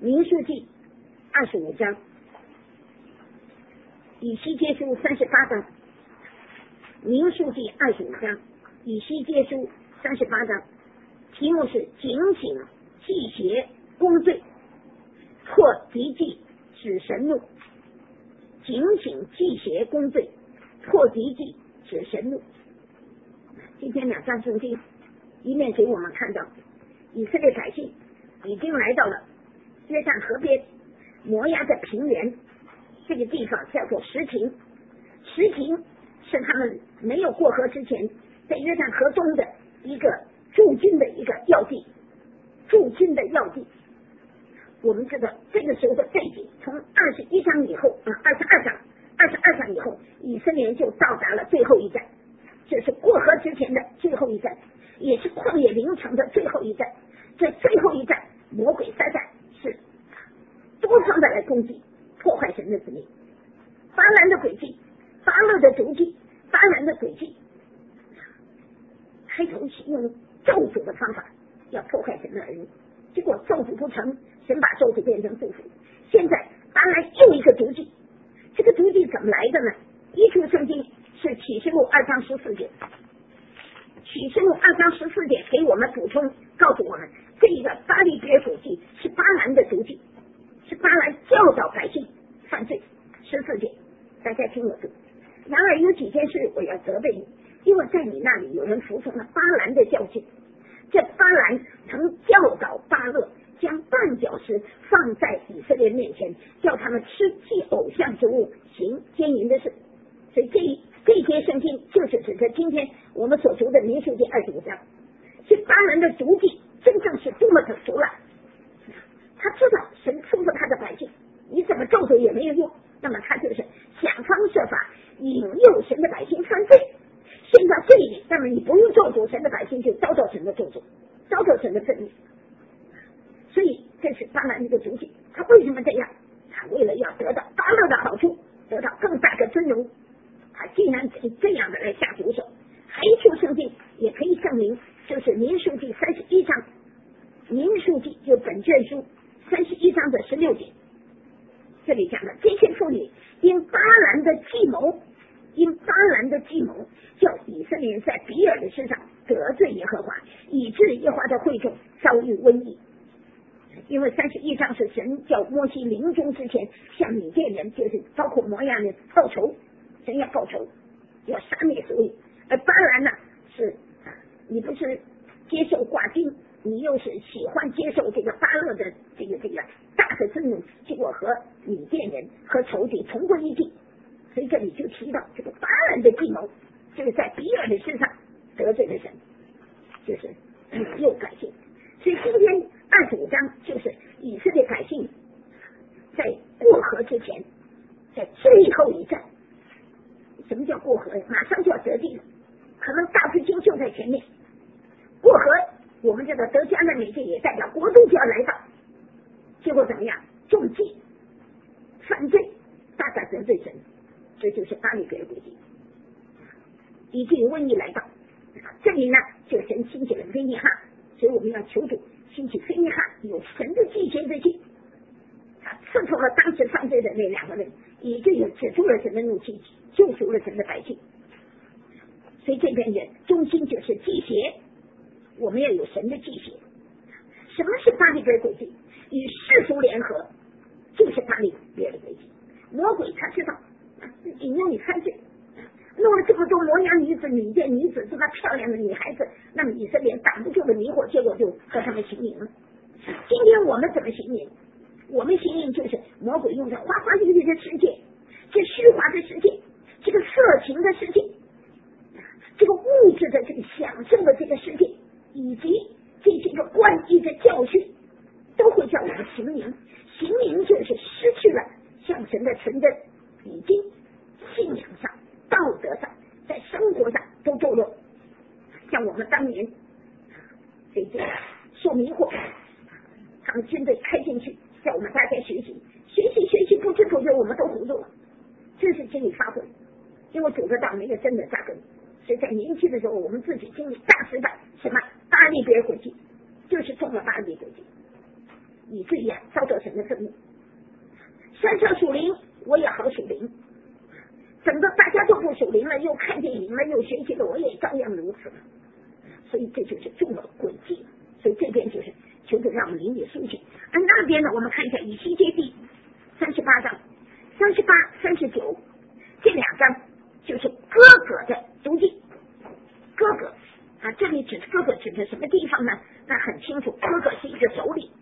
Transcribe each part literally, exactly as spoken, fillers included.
民数记二十五章，以西结书三十八章，民数记二十五章，以西结书三十八章，题目是警醒忌邪公罪，破敌忌使神怒。警醒忌邪公罪，破敌忌使神怒。今天两章圣经一面给我们看到以色列百姓已经来到了约旦河边摩押的平原，这个地方叫做石亭。石亭是他们没有过河之前在约旦河东的一个驻军的一个要地，驻军的要地。我们知道这个时候的背景，从二十一章以后啊，二十二章，二十二章以后，以色列就到达了最后一站，这是过河之前的最后一站，也是旷野凌城的最后一站。这最后一站，魔鬼撒旦是多方的来攻击，破坏神的子民。巴兰的诡计，巴勒的毒计，巴兰的诡计，开头是用咒诅的方法要破坏神的儿女，结果咒诅不成，神把咒诅变成祝福。现在巴兰又一个毒计，这个毒计怎么来的呢？一处圣经是启示录二章十四节，启示录二章十四节给我们补充，告诉我们这个巴利别诡计是巴兰的毒计，是巴兰教导百姓犯罪。十四节，大家听我读。然而有几件事我要责备你，因为在你那里有人服从了巴兰的教训。这巴兰曾教导巴勒将绊脚石放在以色列面前，叫他们吃祭偶像之物，行奸淫的事。所以这这些圣经就是指着今天我们所读的民数记二十五章。这巴兰的毒计真正是多么的毒辣，他知道神吩咐他的百姓，你怎么咒诅也没有用，那么他就是想方设法引诱神的百姓犯罪，陷到罪里，那么你不用咒诅神的百姓就遭到神的咒诅，遭到神的愤怒。所以这是巴兰一个毒计。他为什么这样？他为了要得到巴勒的好处，得到更大的尊荣，他竟然这样的来下毒手。还一处圣经也可以证明，就是民数记三十一章，民数记就本卷书三十一章的十六节，这里讲的这些妇女因巴兰的计谋，因巴兰的计谋，叫以色列人在比尔的身上得罪耶和华，以致耶和华的会众遭遇瘟疫。因为三十一章是神叫摩西临终之前向米甸人，就是包括摩押人报仇，神要报仇，要杀灭所有。而巴兰呢，是你不是接受挂金，你又是喜欢接受这个巴勒的这个这个大的尊荣，结果和米甸人和仇敌同归于尽。所以这里就提到这个巴兰的计谋，就是在比尔的身上得罪了神，就是又改姓。所以今天二十五章就是以色列百姓在过河之前，在最后一站。什么叫过河呀？马上就要得地了，可能大水经就在前面。过河，我们这个得迦南美地也代表国度就要来到，结果怎么样？中计、犯罪，大大得罪神，这就是巴利别的诡计，以至于瘟疫来到。这里呢，就神兴起了菲尼哈，所以我们要求主兴起菲尼哈，有神的忌邪之气，他刺透了当时犯罪的那两个人，以至于止住了神的怒气，救赎了神的百姓。所以这边的中心就是忌邪，我们要有神的忌邪。什么是巴利别诡计？与世俗联合，就是巴利别的诡计。魔鬼他知道引诱你犯罪，弄了这么多摩押女子、米甸女子，这么漂亮的女孩子，那么以色列挡不住的迷惑，结果就和他们行淫了。今天我们怎么行淫？我们行淫就是魔鬼用着花花绿绿的世界，这虚华的世界，这个色情的世界，这个物质的这个享受的这个世界，以及这些个关于的教训，都会叫我们行淫。行淫就是失去了向神的纯真，已经信仰上、道德上、在生活上都堕落。像我们当年这个受迷惑，他们军队开进去，叫我们大家学习，学习学习，不知不觉我们都糊涂了，真是经历发挥。因为主的道没有真的扎根，所以在年轻的时候，我们自己经历大失败，什么巴利别诡计，就是中了巴利诡计，以至于啊遭到神的照样如此。所以这就是中了诡计。所以这边就是求主让我们灵里苏醒。而那边呢，我们看一下以西结第三十八章，三十八、三十九这两章就是哥哥的足迹。哥哥啊，这里指哥哥指的什么地方呢？那很清楚，哥哥是一个首领，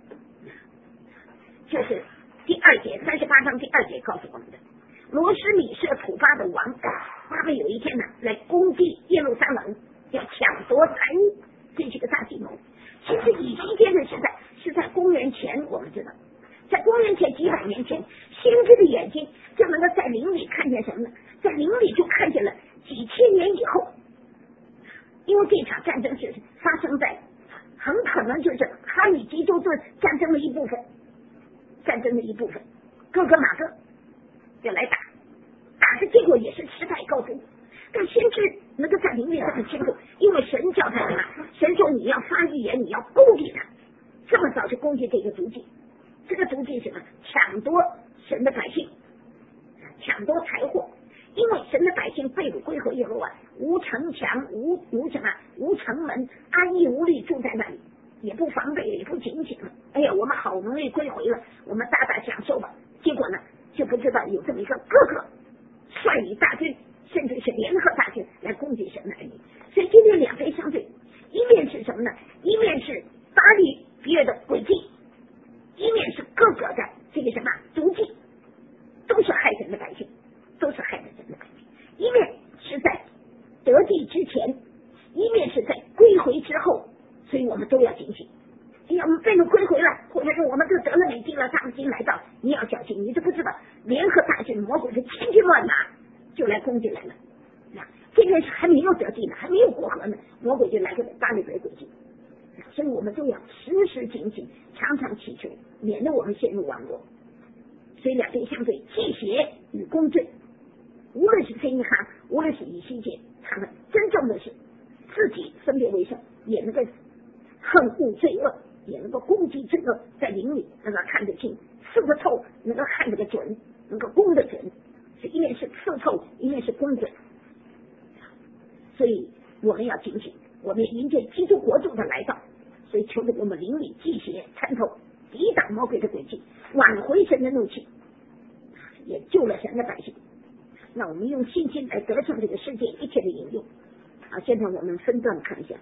就是第二节三十八章第二节告诉我们的，罗斯米舍土巴的王，他们有一天呢来攻击耶路撒冷，要抢夺财物，这是个大计谋。其实以西结的时代是在公元前，我们知道，在公元前几百年前，先知的眼睛就能够在灵里看见什么呢？在灵里就看见了几千年以后，因为这场战争是发生在很可能就是哈米吉州顿战争的一部分，战争的一部分，哥哥马哥要来打，打的结果也是失败告终。但先知能够在灵里很清楚，因为神叫他什么？神说你要发预言，你要攻击他，这么早就攻击这个足迹。这个足迹是什么？抢夺神的百姓，抢夺财货。因为神的百姓被掳归回以后啊，无城墙，无无什么，无城门，安逸无虑住在那里，也不防备，也不警醒。哎呀，我们好容易归回了，我们大大享受吧。结果呢，就不知道有这么一个哥哥率领大军，甚至是联合大军来攻击神的儿女。所以今天两非相对，一面是什么呢？一面是巴利比尔的诡计，一面是哥哥的这个什么足迹，都是害神的百姓，都是害神的百姓。一面是在得地之前，一面是在归回之后，所以我们都要警醒。哎呀，我们被人归回了，或者是我们都得了美地了，大金来到，你要小心，你都不知道联合大军魔鬼是千军万马就来攻进来了。那这边是还没有得地呢，还没有过河呢，魔鬼就来个巴利比尔诡计。所以我们都要时时警醒，常常祈求，免得我们陷入网络。所以两边相对，祭邪与公正，无论是非尼哈，无论是以西结，他们真正的是自己分别为圣，也能够恨恶罪恶，也能够攻击罪恶，在灵里能够看得清，刺得透，能够看得准，能够攻得准。是一面是刺透，一面是攻准。所以我们要警醒，我们迎接基督国度的来到。所以求着我们灵里祭邪参透，抵挡魔鬼的诡计，挽回神的怒气，也救了神的百姓。那我们用信心来得胜这个世界一切的引诱。好，现在我们分段看一下。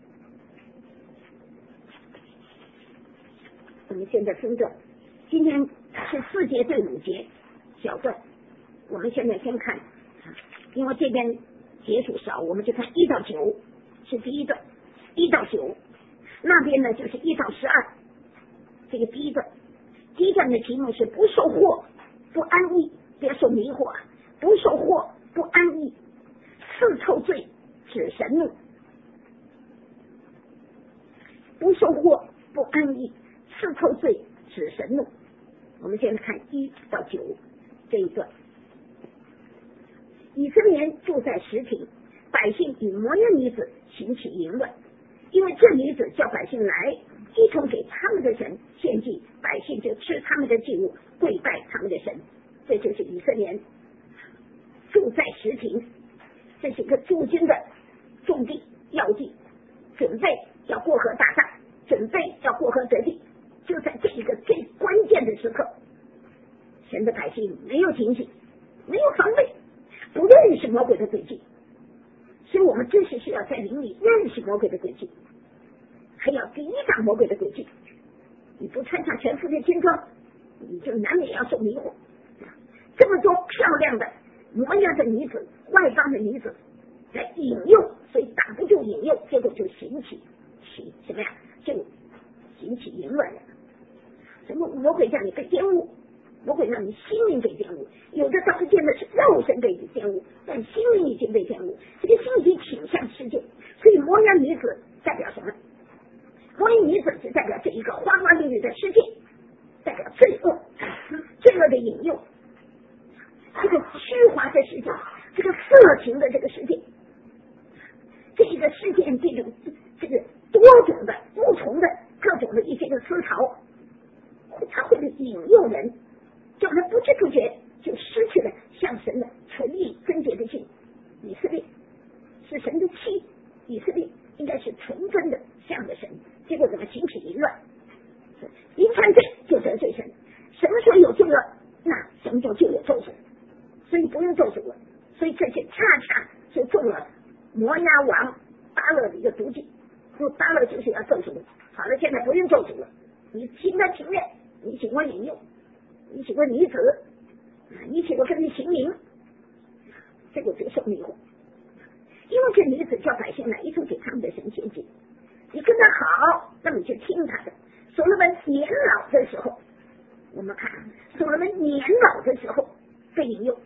我们现在分段，今天是四节对五节小段。我们现在先看，因为这边节数少，我们就看一到九是第一段，一到九那边呢就是一到十二，这个第一段，第一段的题目是不受惑不安逸，别受迷惑，不受惑不安逸，刺透罪指神怒，不受惑不安逸，刺透罪指神怒。我们现在看一到九这一段。以色列人住在石亭，百姓与摩押女子行起淫乱，因为这女子叫百姓来，一同给他们的神献祭，百姓就吃他们的祭物，跪拜他们的神。这就是以色列人住在石亭，这是一个驻军的重地要地，准备要过河打仗，准备要过河得地。就在这一个最关键的时刻，神的百姓没有警醒，没有防备，不认识魔鬼的诡计。所以我们真是需要在灵里认识魔鬼的诡计，还要抵挡魔鬼的诡计。你不穿上全副的军装，你就难免要受迷惑。这么多漂亮的摩押的女子，外邦的女子来引诱，所以挡不住引诱，结果就行起起什么呀？就行起淫乱了。什么魔鬼让你被玷污，魔鬼让你心灵被玷污，有的倒是见的是肉身被玷污，但心灵已经被玷污，这个心已经倾向世界。所以摩押女子代表什么？摩押女子是代表这一个花花绿绿的世界，代表罪恶，罪恶的引诱，这个虚华的世界，这个色情的这个世界，这个世界这种这个多种的不同的各种的一些个思潮，它会引诱人，叫人不知不觉就失去了向神的纯义贞洁的心。以色列是神的妻， 以色列应该是纯真的向着神，结果怎么行起淫乱？一犯罪就得罪神，什么时候有罪了，那什么时候就有咒诅，所以不用咒诅了。所以这些恰恰就中了摩押王巴勒的一个毒计，说巴勒就是要咒诅。好了，现在不用咒诅了，你心甘情愿，你喜欢引诱，你喜欢女子，你喜欢跟你行淫，这个就受迷惑。因为这女子叫百姓来一直给他们的神献祭，你跟他好，那么你就听他的。所罗门年老的时候，我们看所罗门年老的时候被引诱，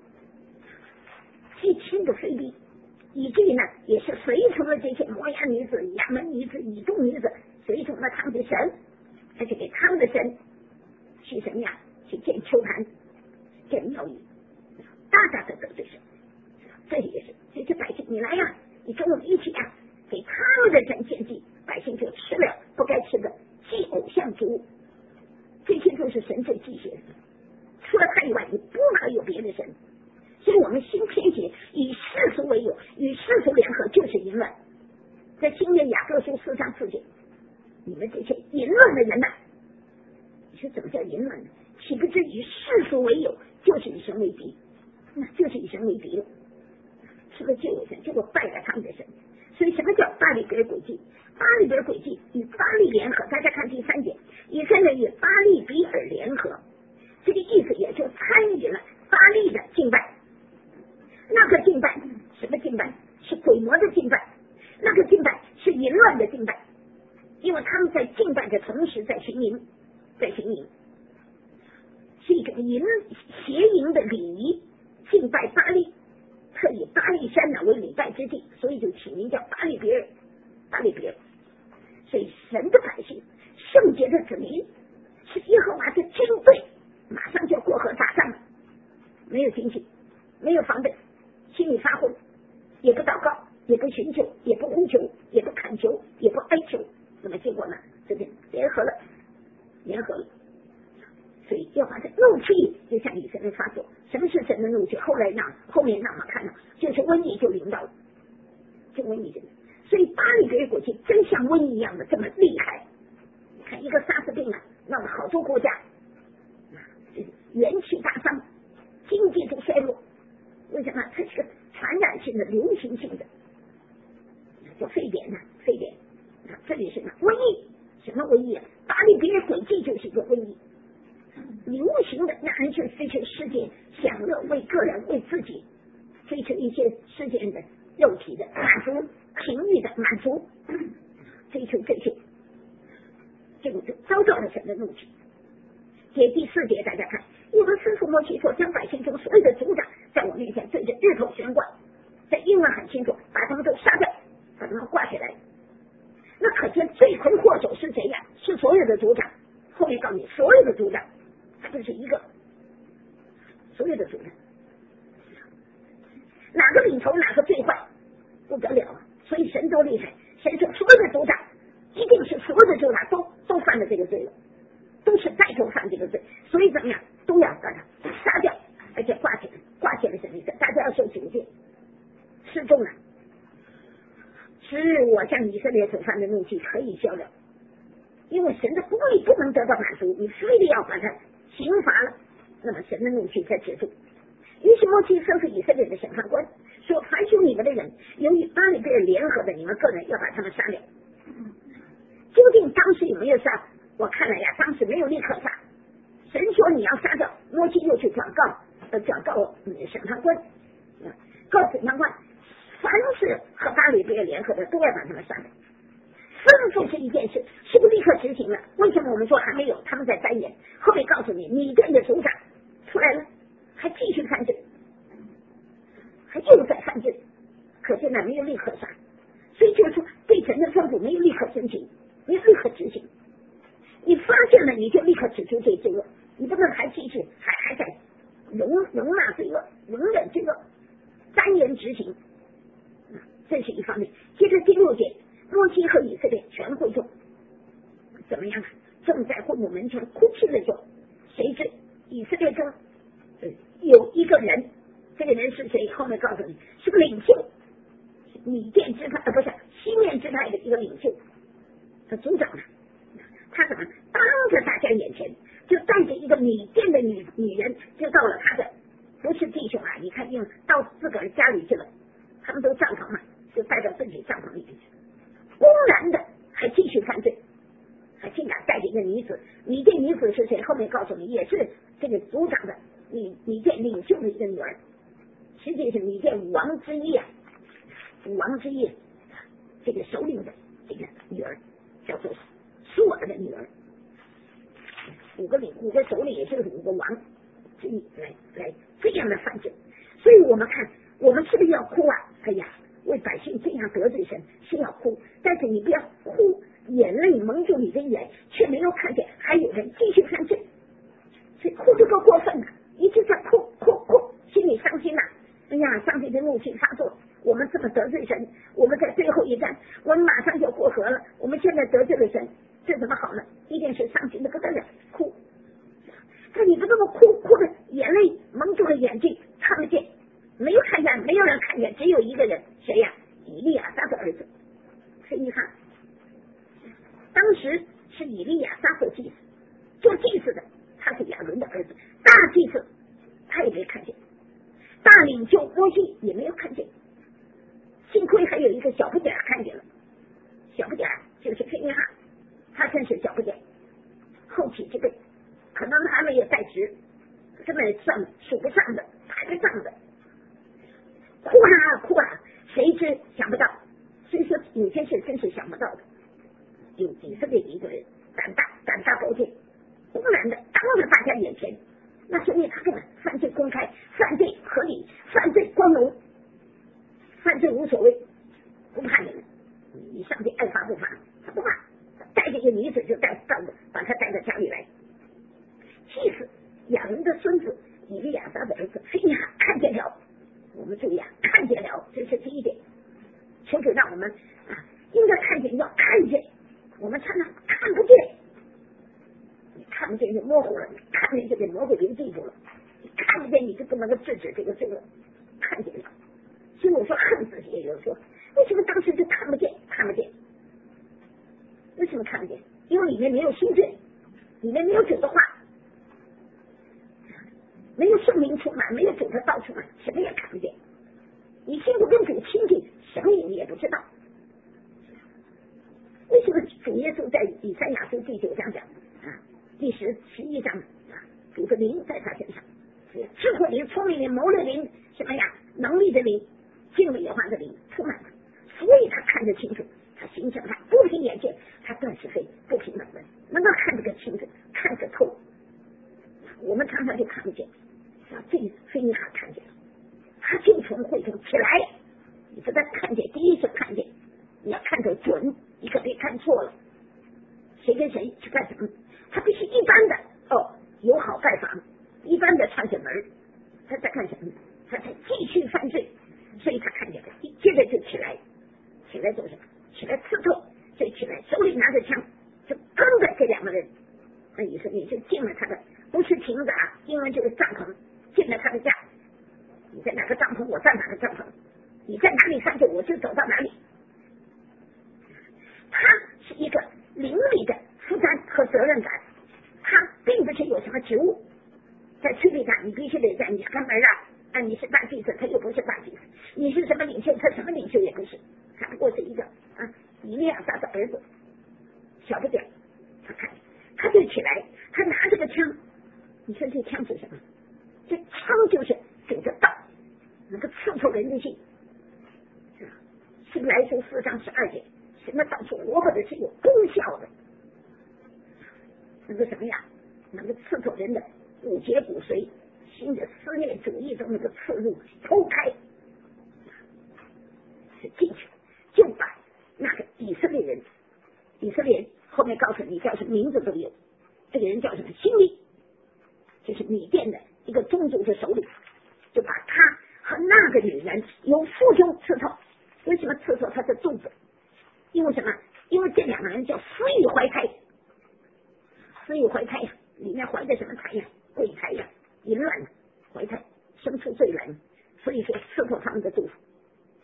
既亲的非逼，以至于呢也是随从了这些摩押女子、亚门女子、以东女子，随从了他们的神，而且给他们的神去什么呀？去建丘坛、建庙宇，大大的得罪神。这也是这些百姓，你来呀，你跟我们一起呀，给他们的神献祭，百姓就吃了不该吃的祭偶像之物，这些都是神最忌邪的。除了他以外，你不可有别的神。所以我们新天节以世俗为友，与世俗联合就是淫乱。在新约雅各书四章四节，你们这些淫乱的人呐、啊，你说怎么叫淫乱呢？岂不知以世俗为友，就是以神为敌，那就是以神为敌了。是个旧有神，结果拜了他们的神。所以什么叫巴利比尔诡计？巴利比尔诡计与巴利联合，大家看第三点，以色列与巴利比尔联合，这个意思也就参与了巴利的敬拜。那个敬拜什么敬拜？是鬼魔的敬拜，那个敬拜是淫乱的敬拜，因为他们在敬拜的同时在行淫，在行淫，是一种淫邪淫的礼仪，敬拜巴利。特以巴利山呢为礼拜之地，所以就起名叫巴利比尔，巴利比尔。所以神的百姓，圣洁的子民，是耶和华的军队，马上就过河打仗了，没有警醒，没有防备，心里发昏，也不祷告，也不寻求，也不呼求，也不恳求，也不哀求，那么结果呢？这边联合了，联合了。所以耶和华的怒气就向以色列发作。什么是神的怒气？后来让后面让我们看到，就是瘟疫就临到了，就瘟疫就。所以巴利比尔诡计真像瘟疫一样的这么厉害。你看一个沙士病啊，让了好多国家元气大伤，经济都衰落。为什么？它是个传染性的、流行性的，叫非典呢、啊？非典啊，这里是呢瘟疫，什么瘟疫啊？巴利比尔诡计就是一个瘟疫。流行的让人去追求世界享乐，为个人为自己追求一些世界的肉体的满足、情欲的满足，追求这些，这个就遭到了神的怒气。接第四节大家看，耶和华吩咐摩西说，将百姓中所有的族长在我面前对着日头悬挂，在英文很清楚，把他们都杀掉，把他们挂起来。那可见罪魁祸首是谁呀？是所有的族长。后面告诉你，所有的族长，他不是一个，所有的族长，哪个领头哪个最坏，不得了啊！所以神多厉害，神说所有的族长一定是所有的族长都都犯了这个罪了，都是带头犯这个罪，所以怎么样都要把他杀掉，而且挂起来，挂起来什么意思？大家要受警戒，示众了，是我向以色列所犯的怒气可以消了。因为神的公义不能得到满足，你非得要把它刑罚了，那么神的怒气才止住。于是摩西吩咐以色列的审判官说：“凡属你们的人，由于巴利比尔联合的，你们个人要把他们杀掉。”究竟当时有没有杀？我看来呀，当时没有立刻杀。神说你要杀掉，摩西又去转告，呃，转告审判官，告审判官，凡是和巴利比尔联合的，都要把他们杀掉。吩咐是一件事，是不是立刻执行了？为什么我们说还没有？他们在单言，后面告诉你，米甸的族长出来了，还继续犯罪，还又在犯罪，可见呢没有立刻杀，所以就是说对神的吩咐没有立刻执行，没有立刻执行。你发现了，你就立刻指出这罪恶，你不能还继续还还在容容纳罪恶，容忍罪恶，单言执行，这是一方面。接着第六节。摩西和以色列全会众怎么样？正在会幕门前哭泣的时候，谁知以色列中有一个人，这个人是谁？后面告诉你是个领袖， 米甸支派，呃，不是西面支派的一个领袖，他族长呢，他怎么当着大家眼前就带着一个米甸的女女人，就到了他的不是弟兄啊，你看用到自个儿家里去了，他们都帐篷嘛，就带到自己帐篷里去，公然的还继续犯罪，还竟敢带着一个女子，米甸女子是谁？后面告诉你，也是这个族长的米米甸领袖的一个女儿，实际是米甸武王之一啊，武王之一这个首领的这个女儿，叫做苏尔的女儿。五个领五个首领也就是五个王之一来来这样的犯罪，所以我们看我们是不是要哭啊？哎呀，为百姓这样得罪神是要哭，但是你不要哭，眼泪蒙住你的眼，却没有看见还有人继续犯罪，所以哭就够过分了，一直在哭哭哭，心里伤心呐、啊。哎呀，上帝的怒气发作，我们这么得罪神，我们在最后一战，我们马上就过河了，我们现在得罪了神，这怎么好呢？一定是伤心的不得了，哭。那你不这么哭，哭的眼泪蒙住了眼睛，看不见，没有看见，没有人看见，只有一个人，谁呀？以利亚撒的儿子非尼哈。当时是以利亚撒做祭司，做祭司的他是亚伦的儿子，大祭司他也没看见，大领袖摩西也没有看见，幸亏还有一个小不点看见了，小不点就是非尼哈，他真是小不点，后起之辈，可能还没有在职，根本算数不上的，排不上的，哭啊哭啊，谁知想不到，所以说有些事真是想不到的。有以色列一个人胆大胆大包天，公然的当着大家眼前，那说明他根本犯罪公开，犯罪合理，犯罪光荣，犯罪无所谓，不怕你们，你上帝爱罚不罚，他不怕，带着一个女子就带到把他带到家里来。祭司亚伦的孙子以利亚撒的儿子非尼哈看见了，我们注意啊，看见了，这是第一点。求主让我们啊，应该看见，要看见，我们常常看不见，你看不见就模糊了，你看见就给魔鬼给记住了，你看不见你就不能够制止这个罪恶，看见了。所以我说恨自己也有说，为什么当时就看不见？看不见，为什么看不见？因为里面没有心罪，里面没有主的话。没有圣灵出满，没有主的道出满，什么也看不见。你心不跟主亲近，什么你也不知道。为什么主耶稣在以赛亚书第九章讲啊，第十十一章啊，主的灵在他身上，智慧灵、聪明灵、谋略灵，什么呀，能力的灵、敬畏耶和华的灵出满了，所以他看得清楚，他形象他不凭眼见，他断是非，不凭本文，能够看得个清楚，看得透。我们常常就看不见。这非尼哈看见了，他就从会中起来，你不但看见，第一次看见，你要看得准，你可别看错了。谁跟谁去干什么？他必须一般的哦，友好拜访，一般的串着门，他在干什么？他在继续犯罪，所以他看见了，接着就起来，起来做什么？起来刺透，所以起来手里拿着枪，就跟着这两个人，那以色列就进了他的，不是亭子啊，英文就是帐篷。进了他的家，你在哪个帐篷，我在哪个帐篷，你在哪里犯罪，我就走到哪里。他是一个邻里的负担和责任感，他并不是有什么职务，在区里上你必须得在，你是看门啊，啊你是大祭司，他又不是大祭司，你是什么领袖，他什么领袖也不是，他不过是一个啊以利亚撒的儿子，小不点，他看他就起来，他拿着个枪，你说这枪是什么？这枪就是主的道，能够刺透人的心。希伯来书四章十二节，什么道是活泼的，是有功效的，能够什么呀？能够刺透人的骨节骨髓，心的思念主义都能够刺入剖开，是进去就把那个以色列人，以色列人后面告诉你叫什么名字都有，这个人叫什么心里，就是米甸的一个宗族的首领，就把他和那个女人由腹中刺透。为什么刺透他的肚子？因为什么？因为这两个人叫私欲怀胎，私欲怀胎呀，里面怀的什么胎呀？鬼胎呀，淫乱怀胎，生出罪来，所以说刺透他们的肚子。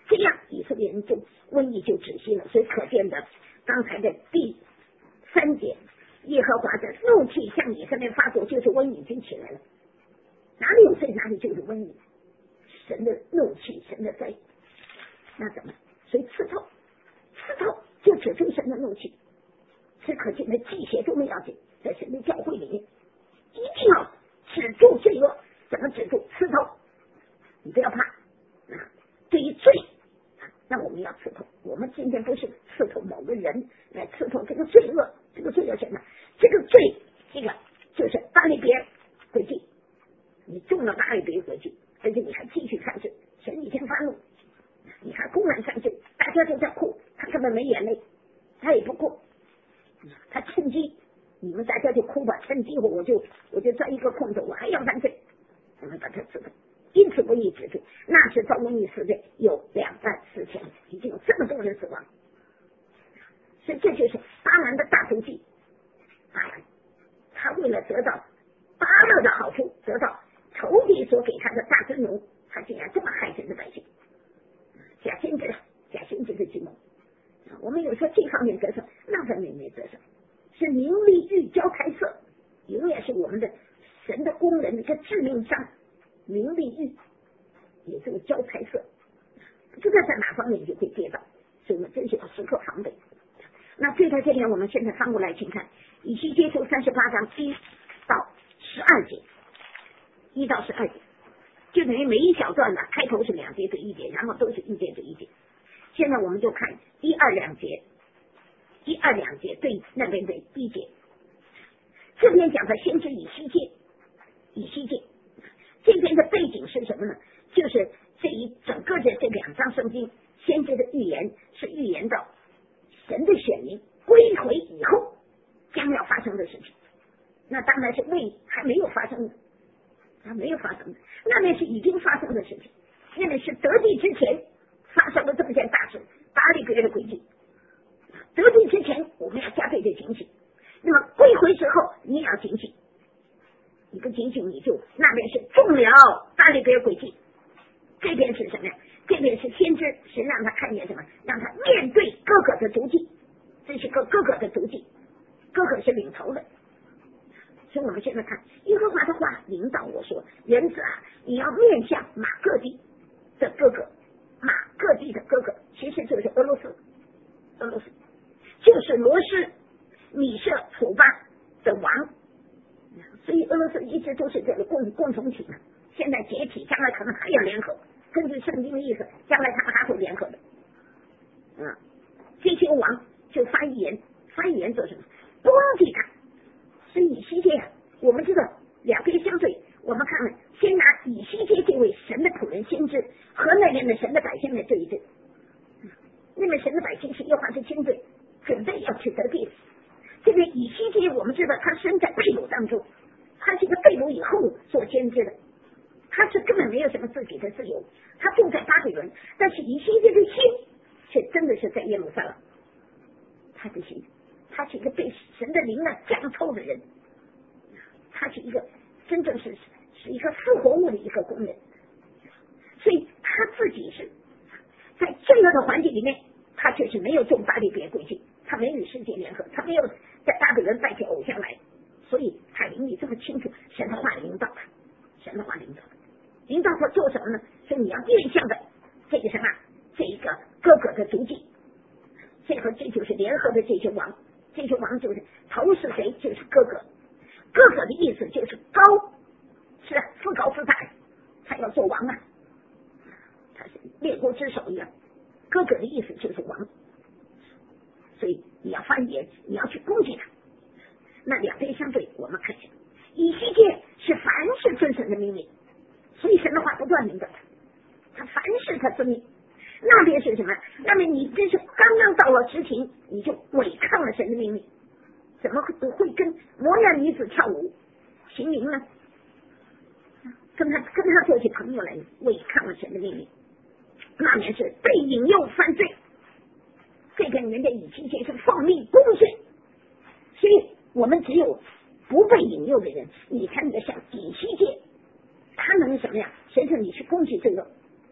这样以色列人就瘟疫就止息了。所以可见的刚才的第三节，耶和华的怒气向以色列发作，就是瘟疫已经起来了。哪里有罪哪里就是瘟疫，神的怒气，神的灾，那怎么？所以刺透，刺透就指出神的怒气。这可见的祭血都没要紧，在神的教会里面一定要止住罪恶。怎么止住？刺透，你不要怕啊！对于罪啊，那我们要刺透。我们今天不是刺透某个人，来刺透这个罪恶。这个罪恶什么？这个罪，这个就是巴力别诡计。你中了巴力别诡计，而且你还继续犯罪，神已经发怒，你还公然犯罪，大家都在哭，他根本没眼泪，他也不哭，他趁机，你们大家就哭吧，趁机我就我就钻一个空子，我还要犯罪。我们把它知道，因此瘟疫止住。那是到瘟疫时代有两万四千，已经有这么多人死亡，所以这就是巴兰的大毒计。巴兰他为了得到巴勒的好处，得到仇敌所给他的大尊荣，他竟然这么害神的百姓。假先知，假先知的计谋，我们有说这方面得胜，那方面没得胜，是名利欲交财色，永远是我们的神的工人的一个致命伤。名利欲也就是交财色，不知道在哪方面就会跌倒，所以我们真是要时刻防备。那对在这边，我们现在翻过来请看以西结书三十八章一到十二节，一到十二节，就等于每一小段呢，开头是两节对一节，然后都是一节对一节。现在我们就看一二两节，一二两节对那边的一节。这边讲的先知以西结，以西结这边的背景是什么呢？就是这一整个的这两章圣经先知的预言是预言到神的选民归回以后将要发生的事情。那当然是未还没有发生的，还没有发生的，那边是已经发生的事情，那边是得地之前发生了这么件大事，巴力别的诡计。得地之前我们要加倍的警醒，那么归回之后你也要警醒，你不警醒你就那边是中了巴力别诡计，这边是什么呀？这边是先知，神让他看见什么？让他面对哥哥的足迹，这是个哥哥的足迹，哥哥是领头的。所以我们现在看耶和华的话领导我说，人子啊，你要面向马各地的哥哥，马各地的哥哥其实就是俄罗斯，俄罗斯就是罗斯米舍普巴的王，所以俄罗斯一直都是这个共共同体嘛，现在解体，将来可能还要联合，根据圣经的意思，将来他们还会联合的。嗯，这些王就发预言，发预言做什么？攻击他。所以以西结啊，我们知道两边相对，我们看看，先拿以西结这位神的仆人先知和那边的神的百姓来对一对。那边神的百姓是耶和华的军队，准备要去得地了。这边以西结我们知道他身在被掳当中，他是一个被掳以后做先知的，他是根本没有什么自己的自由，他住在巴比伦，但是以西结的心却真的是在耶路撒冷，他的心。他是一个被神的灵呢降透的人，他是一个真正是是一个复活物的一个工人，所以他自己是在罪恶的环境里面，他却是没有中巴力别诡计，他没有与世界联合，他没有在巴比伦拜起偶像来，所以他灵里这么清楚神的话领导他，神的话领导他，领导他做什么呢？所以你要面向的这个什么，这一个哥哥的足迹，这和这就是联合的这些王。这些王就是头是谁？就是哥哥。哥哥的意思就是高，是啊，自高自大，他要做王啊，他是列国之首一样。哥哥的意思就是王，所以你要发言，你要去攻击他。那两边相对，我们看一下，以西结是凡是遵神的命令，所以神的话不断领导他，他凡事他遵命。那边是什么？那边你真是刚刚到了执勤，你就违抗了神的命令，怎么会跟摩押女子跳舞行淫呢？跟他跟他做起朋友来，违抗了神的命令，那边是被引诱犯罪。这个人的以西结是奉命公罪，所以我们只有不被引诱的人，你才能像以西结，他能什么呀？神说你去攻击罪恶，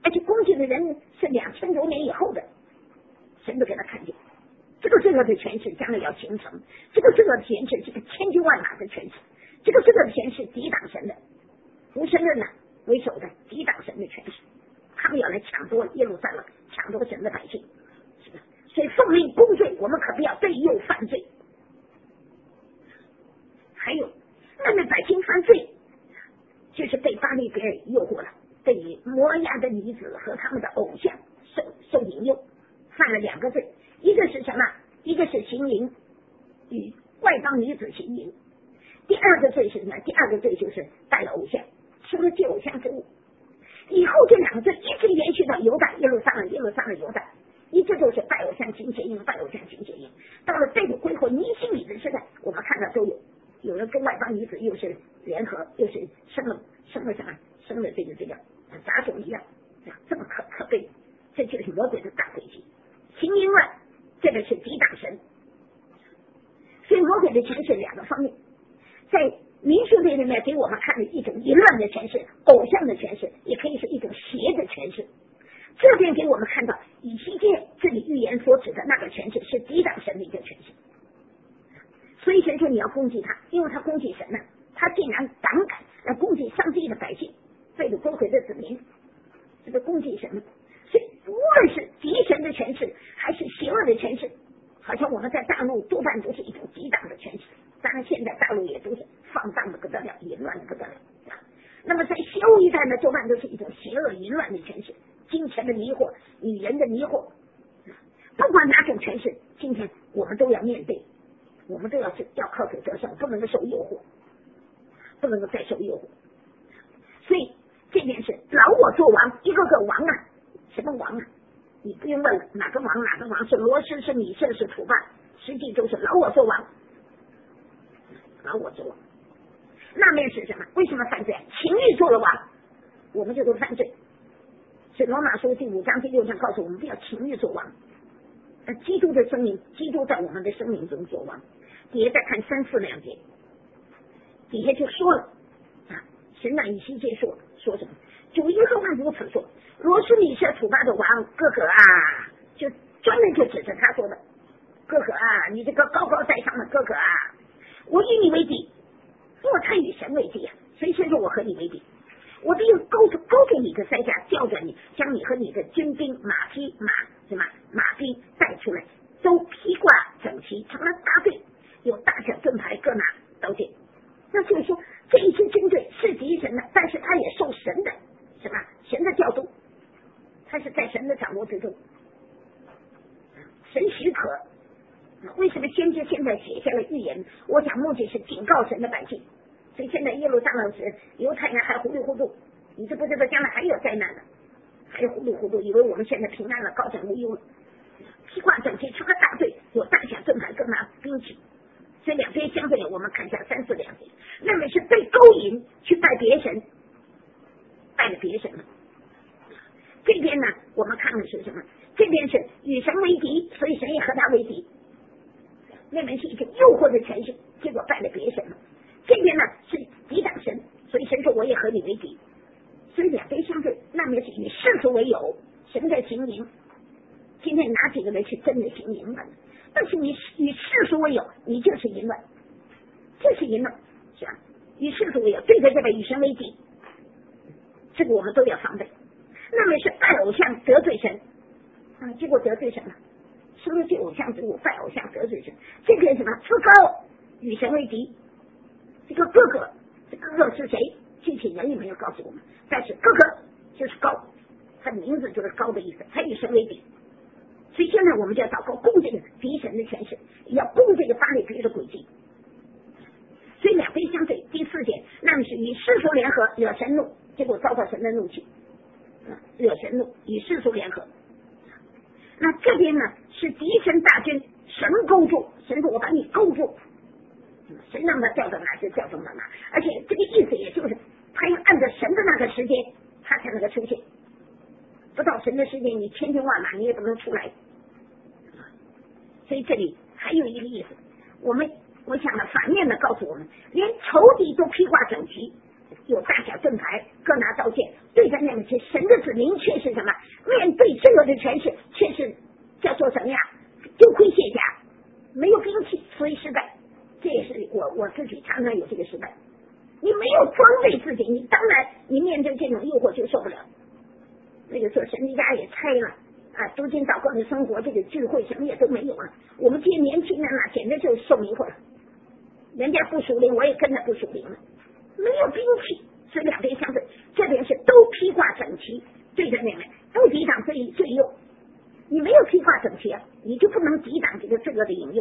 而且攻击的人是两千多年以后的，神都给他看见。这个罪恶的权势将来要形成，这个罪恶的权势是个千军万马的权势，这个罪恶的权势抵挡神的，无神论呢为首的抵挡神的权势，他们要来抢夺耶路撒冷，抢夺神的百姓，是吧？所以奉命公罪，我们可不要被诱犯罪。还有，那么百姓犯罪，就是被巴力别尔诱惑了，被摩押的女子和他们的偶像受受引诱，犯了两个罪。一个是什么？一个是行淫，与外邦女子行淫。第二个罪是什么？第二个罪就是拜了偶像，吃了祭偶像之物。以后这两个罪一直延续到犹大，耶路撒冷，耶路撒冷，犹大，一直都是拜偶像行邪淫，拜偶像行邪淫。到了被掳归回尼希米的时代，我们看到都有，有人跟外邦女子又是联合，又是生了生了什么？生了这个这个杂种一样，这么可可悲，这就是魔鬼的大诡计。行淫乱，这个是抵挡神，所以魔鬼的权势两个方面，在民数列里面给我们看的一种淫乱的权势，偶像的权势，也可以是一种邪的权势。这边给我们看到以西结这里预言所指的那个权势是抵挡神的一个权势，所以神说你要攻击他，因为他攻击神呢、啊，他竟然胆敢来攻击上帝的百姓，被掳归回的子民，这个攻击神。所以无论是敌神的权势还是邪恶的权势，好像我们在大陆多半都是一种抵挡的权势，当然现在大陆也都是放荡的不得了，淫乱的不得了。那么在西欧一带呢，多半都是一种邪恶淫乱的权势，金钱的迷惑，女人的迷惑，不管哪种权势，今天我们都要面对，我们都要是要靠主得胜，不能够受诱惑，不能够再受诱惑。所以这边是老我做王，一个个王啊，什么王啊？你不用问了，哪个王哪个王，是罗斯是米色是土巴，实际都是老我做王，老我做王。那面是什么？为什么犯罪？情欲做了王，我们就都犯罪。是罗马书第五章第六章告诉我们，不要情欲做王。而基督的生命，基督在我们的生命中做王。底下再看三四两节，底下就说了啊，神让以西结说说什么？主耶和华如此说：罗斯米色土巴的王哥哥啊，就专门就指着他说的，哥哥啊，你这个高高在上的哥哥啊，我与你为敌。因为他与神为敌啊，所以先说我和你为敌，我就用勾住勾住你的腮甲，吊着你，将你和你的军兵马匹马什么马兵带出来，都披挂整齐，成了大队，有大小盾牌各拿刀剑。那就是说这一支军队是敌神的，但是他也受神的什么神的调度，他是在神的掌握之中，神许可。为什么先知现在写下了预言？我想目的是警告神的百姓。所以现在耶路撒冷时，犹太人还糊里糊涂，你知不知道将来还有灾难呢？还有糊里糊涂，以为我们现在平安了，高枕无忧了。披挂整齐，出个大队，有大小盾牌，各拿兵器。所以两边相对，我们看一下三四两节，那么是被勾引去拜别神，拜了别神了。这边呢，我们看的是什么？这边是与神为敌，所以神也和他为敌。那边是一种诱惑的权势，结果拜了别神了。这边呢是抵挡神，所以神说我也和你为敌。所以两边相对，那边是以世俗为友，神在行淫。今天哪几个人是真的行淫乱？但是你以世俗为友，你就是淫乱，就是淫乱，是吧？以世俗为友，对着这个与神为敌，这个我们都要防备。那么是拜偶像得罪神啊，结果得罪神了。吃了这偶像之物，拜偶像得罪神，这个什么自高与神为敌。这个哥哥，这哥哥是谁？具体人也没有告诉我们，但是哥哥就是高，他的名字就是高的意思，他与神为敌。所以现在我们就要祷告攻这个敌神的权势，要攻这个巴力别的诡计。所以两边相对。第四点，那么是与世俗联合惹神怒，结果遭到神的怒气，惹神怒与世俗联合。那这边呢是敌神大军，神勾住，神说我把你勾住，神让他调到哪就调到哪，而且这个意思也就是他要按照神的那个时间他才能够出现，不到神的时间你千军万马你也不能出来。所以这里还有一个意思，我们我想呢反面的告诉我们，连仇敌都披挂整齐，有大小盾牌，各拿刀剑，对着那个是神的子民却是什么？面对罪恶的权势，却是叫做什么呀？丢盔卸甲，没有兵器，所以失败。这也是我我自己常常有这个失败。你没有装备自己，你当然你面对这种诱惑就受不了。那个时候神的家也拆了啊，读经祷告的生活，这个聚会什么也都没有了。我们这些年轻人啊，简直就是受迷惑了。人家不属灵，我也跟着不属灵了。没有兵器，所以两边相对，这边是都披挂整齐，对着那边不抵挡罪罪诱。你没有披挂整齐啊，你就不能抵挡这个罪恶的引诱。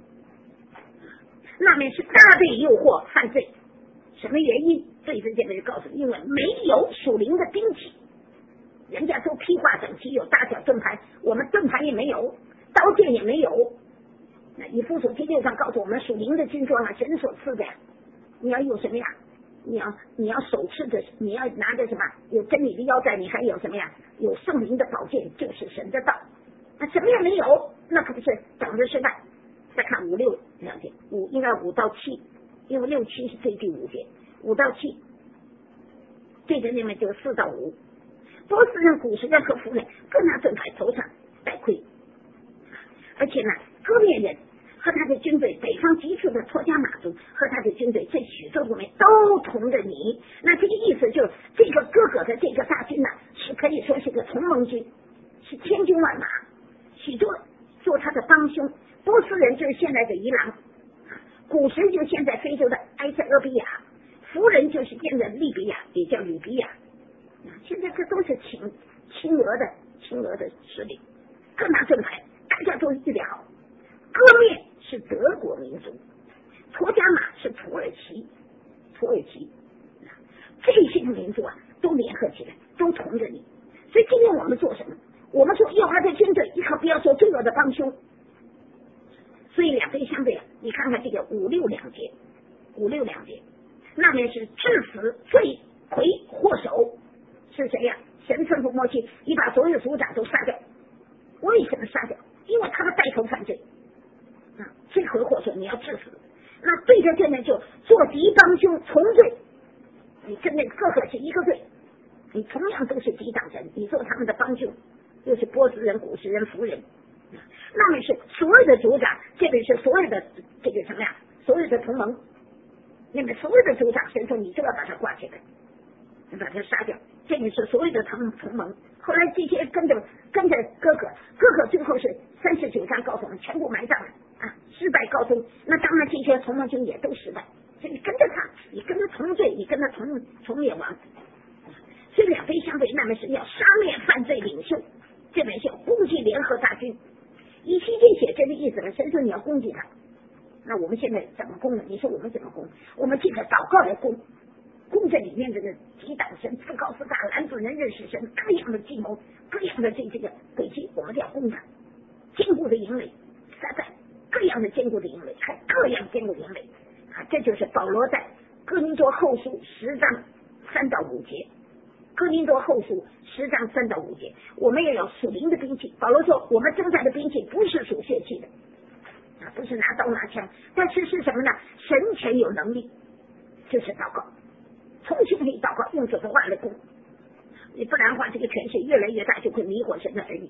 那面是大被诱惑犯罪，什么原因？对着这边就告诉你，因为没有属灵的兵器。人家都披挂整齐，有大小盾牌，我们盾牌也没有，刀剑也没有。那以弗所书第六章告诉我们，属灵的军装啊，神所赐的呀。你要有什么呀？你要你要手持着，你要拿着什么？有真理的腰带，你还有什么呀？有圣灵的宝剑，就是神的道。那什么也没有，那可不是等着失败。再看五六两节，五应该五到七，因为六七是对第五节，五到七，对着那边就四到五。波斯人、古时人和夫人各拿盾牌，头上戴盔，而且呢，哥灭人和他的军队，北方急处的托加马族和他的军队，这许多部门都同着你。那这个意思就是，这个哥哥的这个大军呢，是可以说是个同盟军，是千军万马，许多做他的帮凶。波斯人就是现在的伊朗，古时就现在非洲的埃塞俄比亚，夫人就是现在利比亚，也叫吕比亚。现在这都是亲亲俄的亲俄的势力，各拿盾牌，大家都预备好。哥灭是德国民族，托加马是土耳其，土耳其这些民族啊，都联合起来，都同着你。所以今天我们做什么？我们说要他的军队，你可不要做罪恶的帮凶。所以两边相对，你看看这个五六两节，五六两节，那边是致死罪魁祸首是谁呀？神吩咐摩西，你把所有族长都杀掉。为什么杀掉？因为他们带头犯罪啊，罪魁祸首你要致死。那对着这边就做敌帮凶从罪，你跟那个哥哥是一个罪，你同样都是抵挡神，你做他们的帮凶，又是波斯人、古时人、夫人。那么是所有的族长，这边是所有的这个什么呀？所有的同盟，那么所有的族长，神说你就要把他挂起来，你把他杀掉。这里是所有的同同盟。后来这些跟着跟着哥哥，哥哥最后是三十九章告诉我们全部埋葬了啊，失败告终。那当然这些同盟军也都失败，所以你跟着他，你跟他同罪，你跟他同同灭亡。所以两边相对，那么是要杀灭犯罪领袖，这边是要攻击联合大军。以西结写这个意思呢，神说你要攻击他。那我们现在怎么攻呢？你说我们怎么攻？我们借着祷告来攻。攻这里面这个抵挡神、自高自大、拦阻人认识神，各样的计谋、各样的这这个诡计，我们都要攻他。坚固的营垒，撒旦各样的坚固的营垒，还各样坚固的营垒啊！这就是保罗在哥林多后书十章三到五节。哥林多后书十章三到五节，我们也有属灵的兵器。保罗说，我们征战的兵器不是属血气的啊，不是拿刀拿枪，但是是什么呢？神权有能力，就是祷告。从心里祷告，用这个话来攻，你不然的话，这个权势越来越大，就会迷惑神的儿女。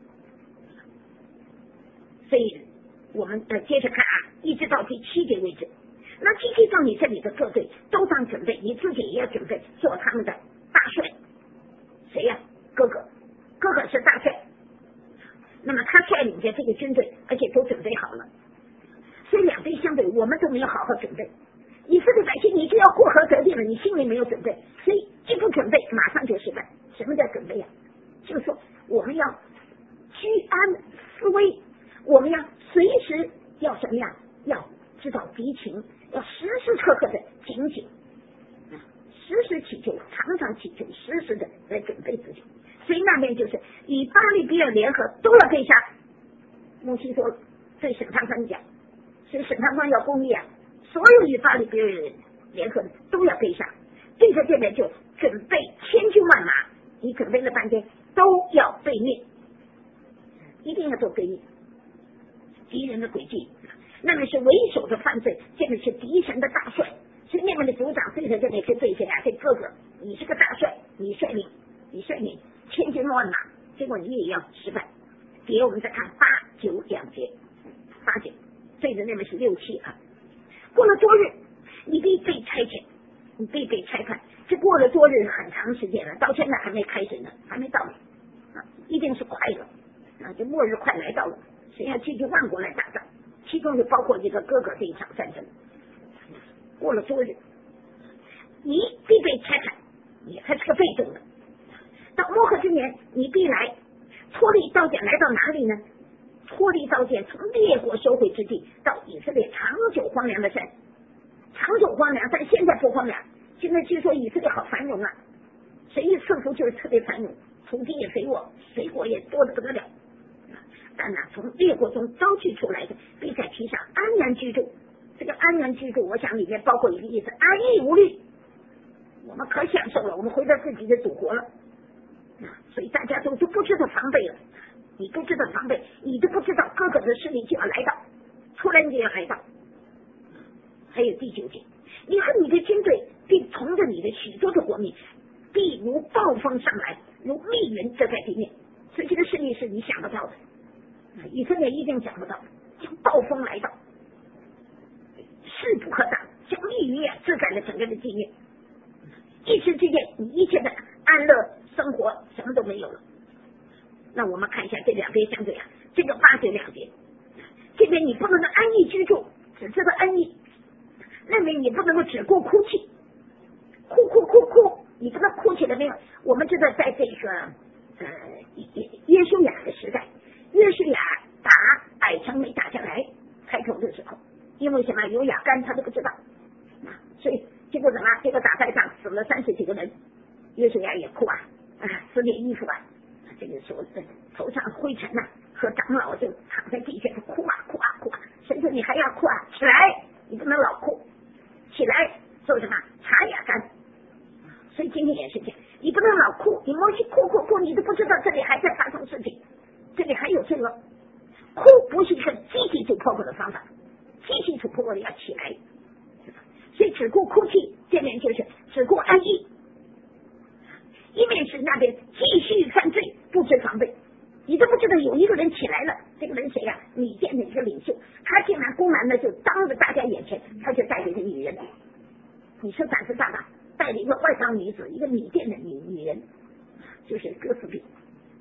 所以，我们呃接着看啊，一直到第七节为止。那今天到你这里的各队都当准备，你自己也要准备做他们的大帅。谁呀、啊？哥哥，哥哥是大帅。那么他率领着这个军队，而且都准备好了。所以两边相对，我们都没有好好准备。以色列百姓，你就要过河得地了，你心里没有准备，所以一不准备，马上就失败。什么叫准备呀、啊？就是说，我们要居安思危，我们要随时要什么呀？要知道敌情，要时时刻刻的警醒，啊，时时祈求，常常祈求，时时的来准备自己。所以那边就是与巴利比尔联合都要被杀。摩西说对审判官讲，所以审判官要公义啊。所有与巴利比尔联合的都要被杀，对着这边就准备千军万马，你准备了半天都要被灭，一定要做被灭。敌人的诡计，那么是为首的犯罪，这个是敌神的大帅，是那边的族长对着这边是对谁啊？对哥哥，你是个大帅，你率领你率领千军万马，结果你也要失败。底下我们再看八九两节，八九对着那边是六七啊。过了多日，你必被差遣，你必被差派。这过了多日很长时间了，到现在还没开始呢，还没到呢啊，一定是快了啊！这末日快来到了，谁要聚集万国来打仗，其中就包括这个哥哥这一场战争。过了多日，你必被差派，你还是个被动的。到末后之年，你必来脱离刀剑，来到哪里呢？脱离刀剑，从列国收回之地到以色列长久荒凉的山，长久荒凉，但现在不荒凉。现在据说以色列好繁荣啊，谁一赐福就是特别繁荣，土地也肥沃，水果也多得不得了。但呢，从列国中招聚出来的，必在其上安然居住。这个安然居住，我想里面包括一个意思，安逸无虑。我们可享受了，我们回到自己的祖国了。所以大家都都不知道防备了，你不知道防备，你都不知道哥哥的势力就要来到，突然间要来到。还有第九节，你和你的军队必从着你的许多的国民，必如暴风上来，如密云遮盖地面。所以这个势力是你想不到的，以色列一定想不到，像暴风来到，势不可挡，像密云呀遮盖了整个的地面。一时之间，你一切的安乐生活什么都没有了。那我们看一下这两边相对啊，这个八九两节，这边你不能够安逸居住，只知道安逸；那边你不能够只顾哭泣，哭哭哭哭，你不能哭起来没有？我们知道，在这个呃约书亚的时代，约书亚打百城没打下来，开头的时候，因为什么？有亚干他都不知道啊，所以结果怎么？结果打败仗死了三十几个人。约书亚也哭啊，啊，撕裂衣服啊，这个时候头上灰尘呐、啊，和长老就躺在地下哭啊哭啊哭啊。神说你还要哭啊？起来，你不能老哭，起来做什么？查亚干。所以今天也是这样，你不能老哭，你摸去哭哭哭，你都不知道这里还在发生事情，这里还有罪恶。哭不是一个积极主破口的方法，积极主破口要起来。所以只顾哭泣，这边就是只顾安逸。一面是那边继续犯罪，不知防备，你都不知道有一个人起来了，这个人谁呀、啊？米甸的一个领袖，他竟然公然的就当着大家眼前，他就带着一个女人，你说胆子大大，带着一个外邦女子，一个米甸的女女人，就是哥斯比，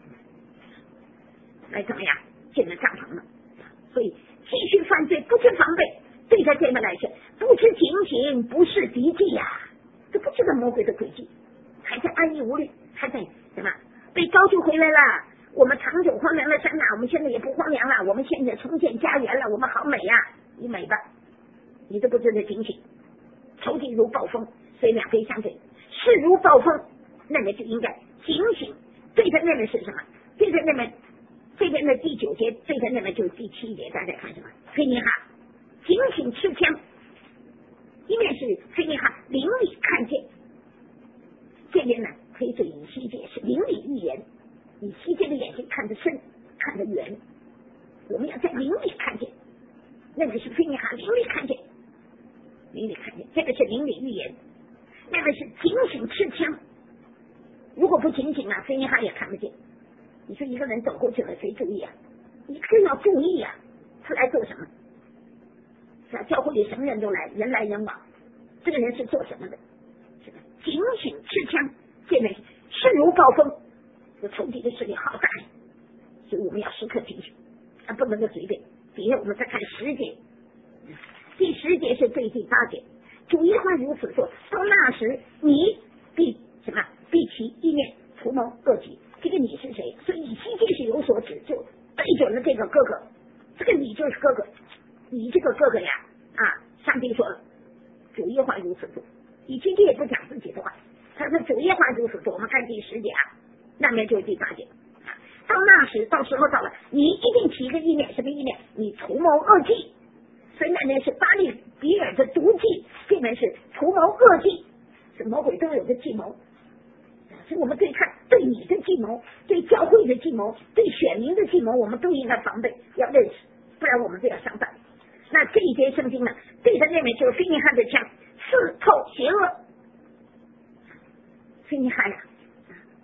来怎么样进了帐篷了？所以继续犯罪，不知防备，对他这么来说，不知警醒，不是敌计呀、啊，这不知道魔鬼的诡计。还在安逸无虑，还在什么被招聚回来了？我们长久荒凉的山呐、啊，我们现在也不荒凉了，我们现在重建家园了，我们好美呀、啊！你美吧，你都不知道警醒，仇敌如暴风，所以两边相对，势如暴风，那么就应该警醒。对着那边是什么？对着那边这边的第九节，对着那边就是第七节，大家看什么？菲尼哈警醒持枪，一面是菲尼哈灵里看见。这边呢，可以对以西结是灵里预言，以西结的眼睛看得深，看得远，我们要在灵里看见。那个是菲尼哈灵里看见，灵里看见，这个是灵里预言，那个是警醒持枪。如果不警醒啊，菲尼哈也看不见。你说一个人走过去了，谁注意啊？你更要注意啊！他来做什么？在教会里什么人都来，人来人往，这个人是做什么的？警醒持枪，现在势如暴风，这仇敌的势力好大，所以我们要时刻警醒，啊，不能够随便。底下我们再看十节，第十节是对第八节，主耶和华如此说：到那时，你必什么？必其意念图谋恶计。这个你是谁？所以以西结是有所指，就对准了这个哥哥，这个你就是哥哥，你这个哥哥呀，啊，上帝说了，主耶和华如此说。以西结也不讲自己的话，他说主耶和华如此说。我们看第十节啊，那边就是第八节。到那时，到时候到了，你一定起一个意念，什么意念？你图谋恶计。所以那边是巴利比尔的毒计，这边是图谋恶计，是魔鬼都有个计谋。所以我们对看对你的计谋，对教会的计谋，对选民的计谋，我们都应该防备，要认识，不然我们就要上当。那这一节圣经呢，对他那边就是菲尼哈的枪，刺透邪恶。菲尼哈呀，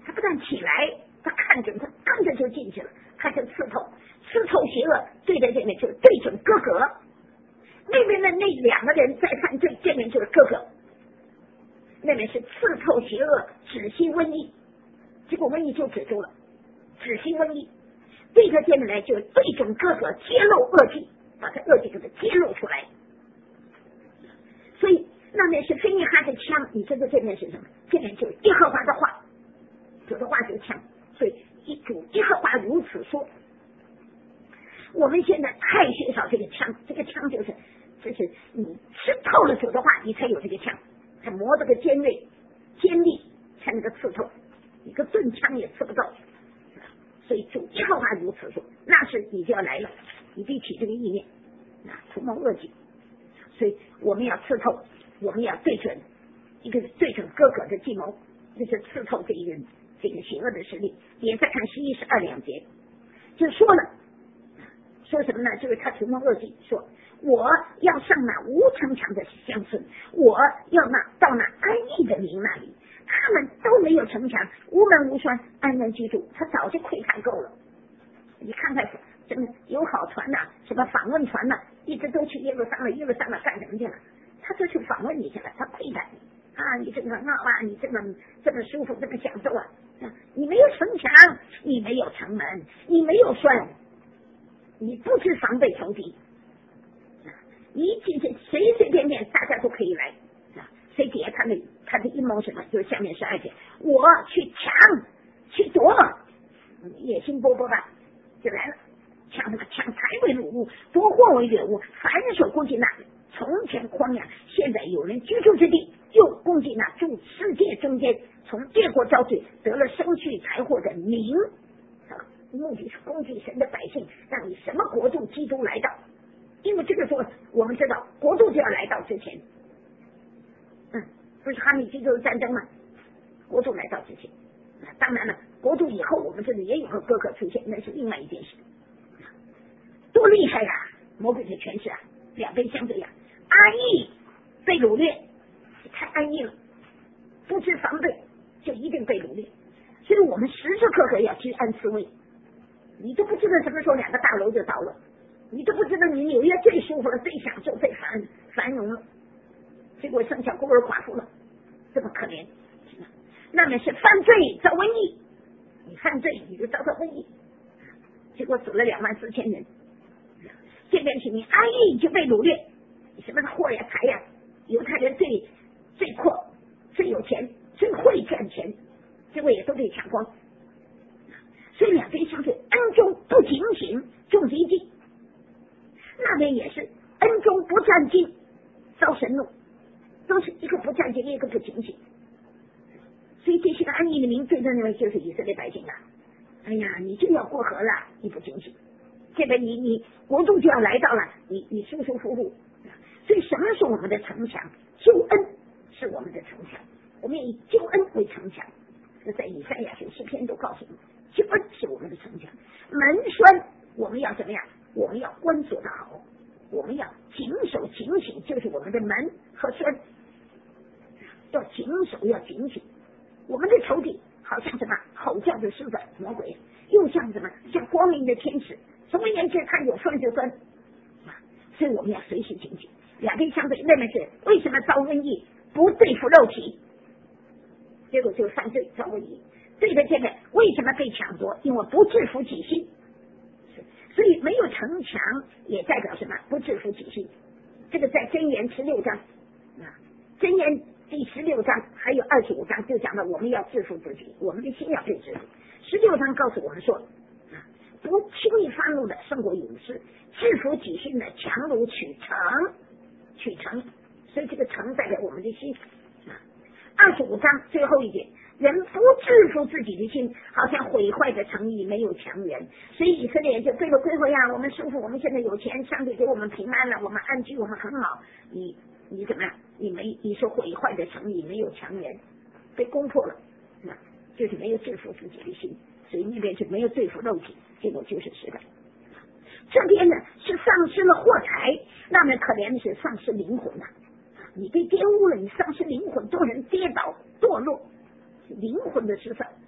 他不但起来，他看准，他跟着就进去了，他就刺透，刺透邪恶，对着这面就是对准哥哥，那边的那两个人在犯罪，这面就是哥哥，那面是刺透邪恶，止息瘟疫，结果瘟疫就止住了，止息瘟疫，对着这面来就对准哥哥，揭露恶计，把他恶计给他揭露出来。所以那面是菲尼哈的枪，你知道这面是什么？这面就是耶和华的话，主的话就是枪。所以一主耶和华如此说。我们现在太缺少这个枪，这个枪就是就是你吃透了主的话，你才有这个枪，才磨这个尖锐尖利，才能够刺透，一个钝枪也刺不到。所以主耶和华如此说，那是你就要来了，你必起这个意念，啊，图谋恶计。所以我们要刺透，我们要对准一个对准哥哥的计谋，就是刺透这一个这个邪恶的势力。也再看十一十二两节，就说了，说什么呢？就是他图谋恶计，说我要上那无城墙的乡村，我要那到那安逸的民那里，他们都没有城墙，无门无栓，安然居住。他早就窥探够了。你看看什么友好团呐、啊，什么访问团呐、啊，一直都去耶路撒冷，耶路撒冷干什么去了？他就去访问你去了，他窥探你啊，你这个很好啊，你这么这么舒服，这么享受啊！啊你没有城墙，你没有城门，你没有栓，你不知防备仇敌。啊、你进去随随便便大家都可以来啊！所以底下他的他的阴谋什么？就是下面十二节，我去抢去夺，野心勃勃吧，就来了。抢什么？抢财为掳物，夺货为掠物，凡所攻击那从前荒凉，现在有人居住之地，又攻击那住世界中间，从列国招罪得了生去财货的民。啊，目的是攻击神的百姓，让你什么国度基督来到。因为这个时候我们知道国度就要来到之前，嗯，不是哈米基督战争吗？国度来到之前，啊，当然了，国度以后我们这里也有个哥哥出现，那是另外一件事。多厉害呀、啊！魔鬼的权势啊，两边相对呀、啊。安逸被掳掠，太安逸了，不知防备就一定被掳掠。所以我们时时刻刻要居安思危。你都不知道什么时候两个大楼就倒了，你都不知道你纽约最舒服了、最享受、最繁繁荣了，结果剩下孤儿寡妇了，这么可怜。那么是犯罪遭瘟疫，你犯罪你就遭到瘟疫，结果死了两万四千人。这边是你安逸就被掳掠，什么货呀财呀，犹太人最最阔最有钱最会赚钱，结果也都被抢光。所以两边相对，恩中不警醒中敌计，那边也是恩中不战兢遭神怒，都是一个不战兢一个不警醒。所以这些个安逸的民最认为就是以色列百姓啊，哎呀你就要过河了，你不警醒，这个你你国度就要来到了，你你舒舒服服。所以什么是我们的城墙？救恩是我们的城墙，我们以救恩为城墙。这在以赛亚书诗篇都告诉你，救恩是我们的城墙。门栓我们要怎么样？我们要关锁的好，我们要谨守警醒，就是我们的门和栓，要谨守要警醒。我们的仇敌好像什么吼叫的狮子魔鬼，又像什么像光明的天使，什么言之看有酸就酸，所以我们要随时警醒。两边相对，那么是为什么遭瘟疫不对付肉体，结果就犯罪遭瘟疫。对的，这个为什么被抢夺？因为不制服己心，所以没有城墙也代表什么？不制服己心。这个在箴言十六章啊，箴言第十六章还有二十五章就讲了，我们要制服自己，我们的心要被制服。十六章告诉我们说，啊，不轻易发怒的胜过勇士，制服己心的强如取城，取城。所以这个城代表我们的心。啊，二十五章最后一节，人不制服自己的心，好像毁坏的城邑没有强援。所以以色列人就归了归回呀，我们舒服，我们现在有钱，上帝给我们平安了，我们安居，我们很好。你你怎么样？你没你说毁坏的城邑没有强援，被攻破了，那就是没有制服自己的心，所以那边是没有对付肉体，结果就是失败。这边呢是丧失了货财，那么可怜的是丧失灵魂呐、啊！你被玷污了，你丧失灵魂，多人跌倒堕落，灵魂的失丧。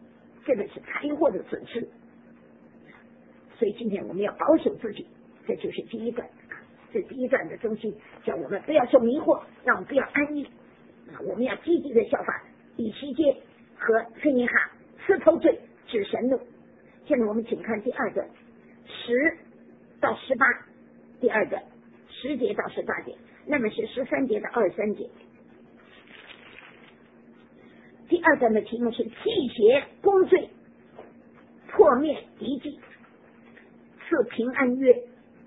这个是财货的损失。所以今天我们要保守自己，这就是第一段。这第一段的中心叫我们不要受迷惑，让我们不要安逸啊！我们要积极的效法以西结和菲尼哈刺头罪指神怒。现在我们请看第二段十到十八，第二段十节到十八节，那么是十三节到二十三节。第二段的题目是辟邪攻罪，破灭敌迹，赐平安约。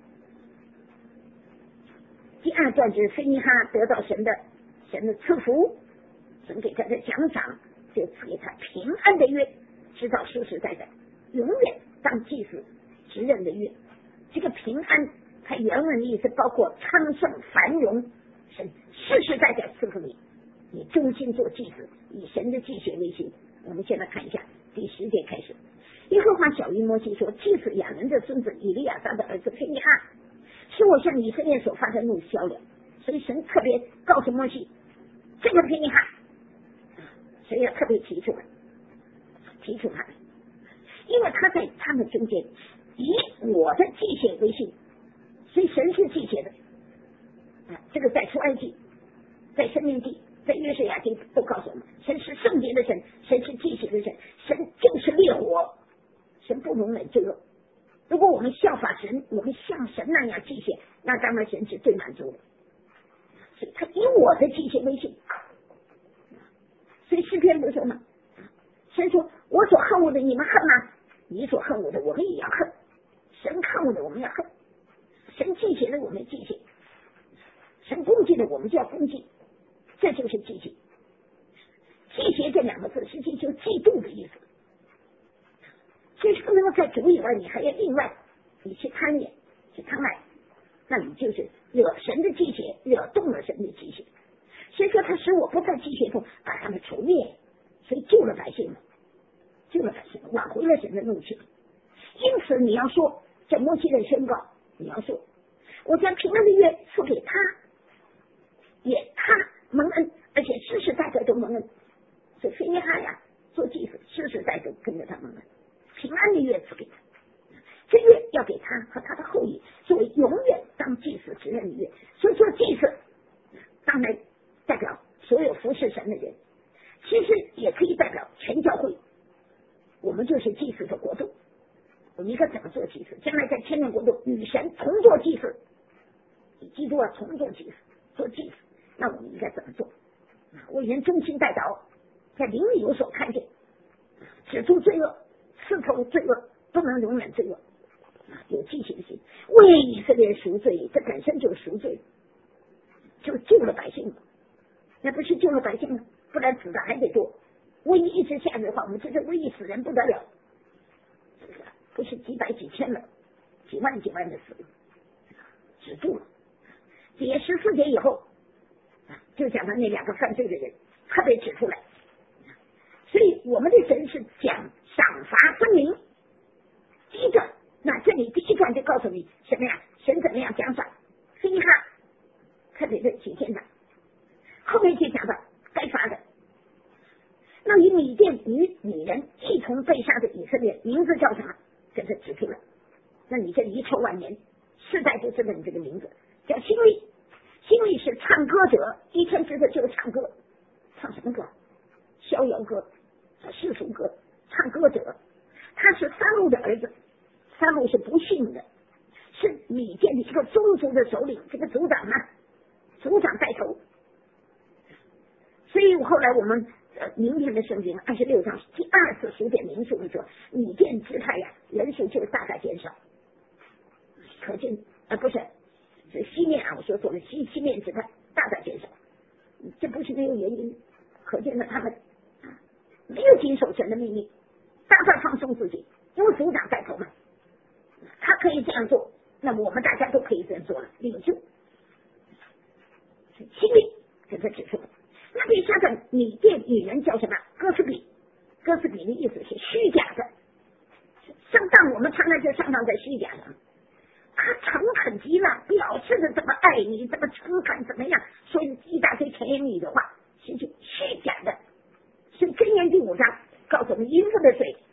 第二段就是菲尼哈得到神的神的赐福，神给他的奖赏，就赐给他平安的约，直到世世代代永远当祭司职任的约。这个平安它原文的意思包括昌盛繁荣，神世世代代赐福你，你忠心做祭司，以神的祭血为心。我们现在看一下第十节开始，耶和华晓谕摩西说，祭司亚伦的孙子以利亚撒的儿子菲尼哈是我向以色列所发的怒消了，所以神特别告诉摩西，这个菲尼哈，所以要特别提出来，提出他，因为他在他们中间以我的祭血为信，所以神是祭血的啊。这个在出埃及，在申命记，在约书亚记都告诉我们，神是圣洁的神，神是祭血的神，神就是烈火，神不容忍罪恶。如果我们效法神，我们像神那样祭血，那当然神是最满足的。所以他以我的祭血为信，所以诗篇不说吗？神说我所恨恶的你们恨吗？你所恨恶的我们也要恨，神看恶的我们要恨，神祭血的我们祭血，神攻击的我们就要攻击，这就是祭血。祭血这两个字实际就嫉妒的意思，所以不能够在主以外你还要另外你去贪恋去贪爱，那你就是惹神的祭血，惹动了神的祭血。所以说他使我不在祭血中把他们除灭，所以救了百姓了，救了百姓，挽回了神的怒气。因此你要说，这摩西的宣告，你要说我将平安的约赐给他，也他蒙恩，而且世世代代都蒙恩。所以菲尼哈呀做祭司，世世代代跟着他蒙恩，平安的约赐给他，这约要给他和他的后裔作为永远当祭司职任的约。所以做祭司当然代表所有服侍神的人，其实也可以代表全教会。我们就是祭司的国度，我们应该怎么做祭司？将来在千年国度与神同做祭司，与基督啊同做祭司，做祭司，那我们应该怎么做？为人忠心代祷，在灵里有所看见，止住罪恶，刺透罪恶，不能容忍罪恶，有记性心，为以色列赎罪，这本身就是赎罪，就救了百姓了。那不是救了百姓吗？不然死的还得多。瘟疫一直下去的话，我们这这瘟疫死人不得了，不是几百几千了，几万几万的死，止住了。解十四节以后，就讲到那两个犯罪的人，他被指出来。所以我们的神是讲赏罚分明。第一段，那这里第一段就告诉你什么呀？神怎么样奖赏？菲尼哈特别的体现的。后面就讲到该罚的。那以米甸女女人一同被杀的以色列，名字叫什么？给他指出来。那你这遗臭万年，世代都知道你这个名字，叫辛利。辛利是唱歌者，一天知道就是唱歌，唱什么歌？逍遥歌，世俗歌，唱歌者。他是三路的儿子，三路是不幸的，是米甸的一个宗族的首领，这个族长呢，族长带头。所以后来我们呃明天的圣经二十六章第二次数点民数的时候，米甸支派呀人数就大大减少，可见啊、呃、不是是西面啊，我说错了，西西面支派大大减少，这不是没有原因，可见呢他们啊没有谨守神的命令，大大放松自己，因为族长带头嘛，他可以这样做，那么我们大家都可以这样做了，领袖心里给他指出。那被杀的米甸女人叫什么？哥斯比。哥斯比的意思是虚假的，上当，我们常常就上当在虚假上。他诚恳极了，表示的这么爱你，这么诚恳，怎么样？说一大堆甜言蜜语的话，是就虚假的。所以箴言第五章告诉我们，淫妇的罪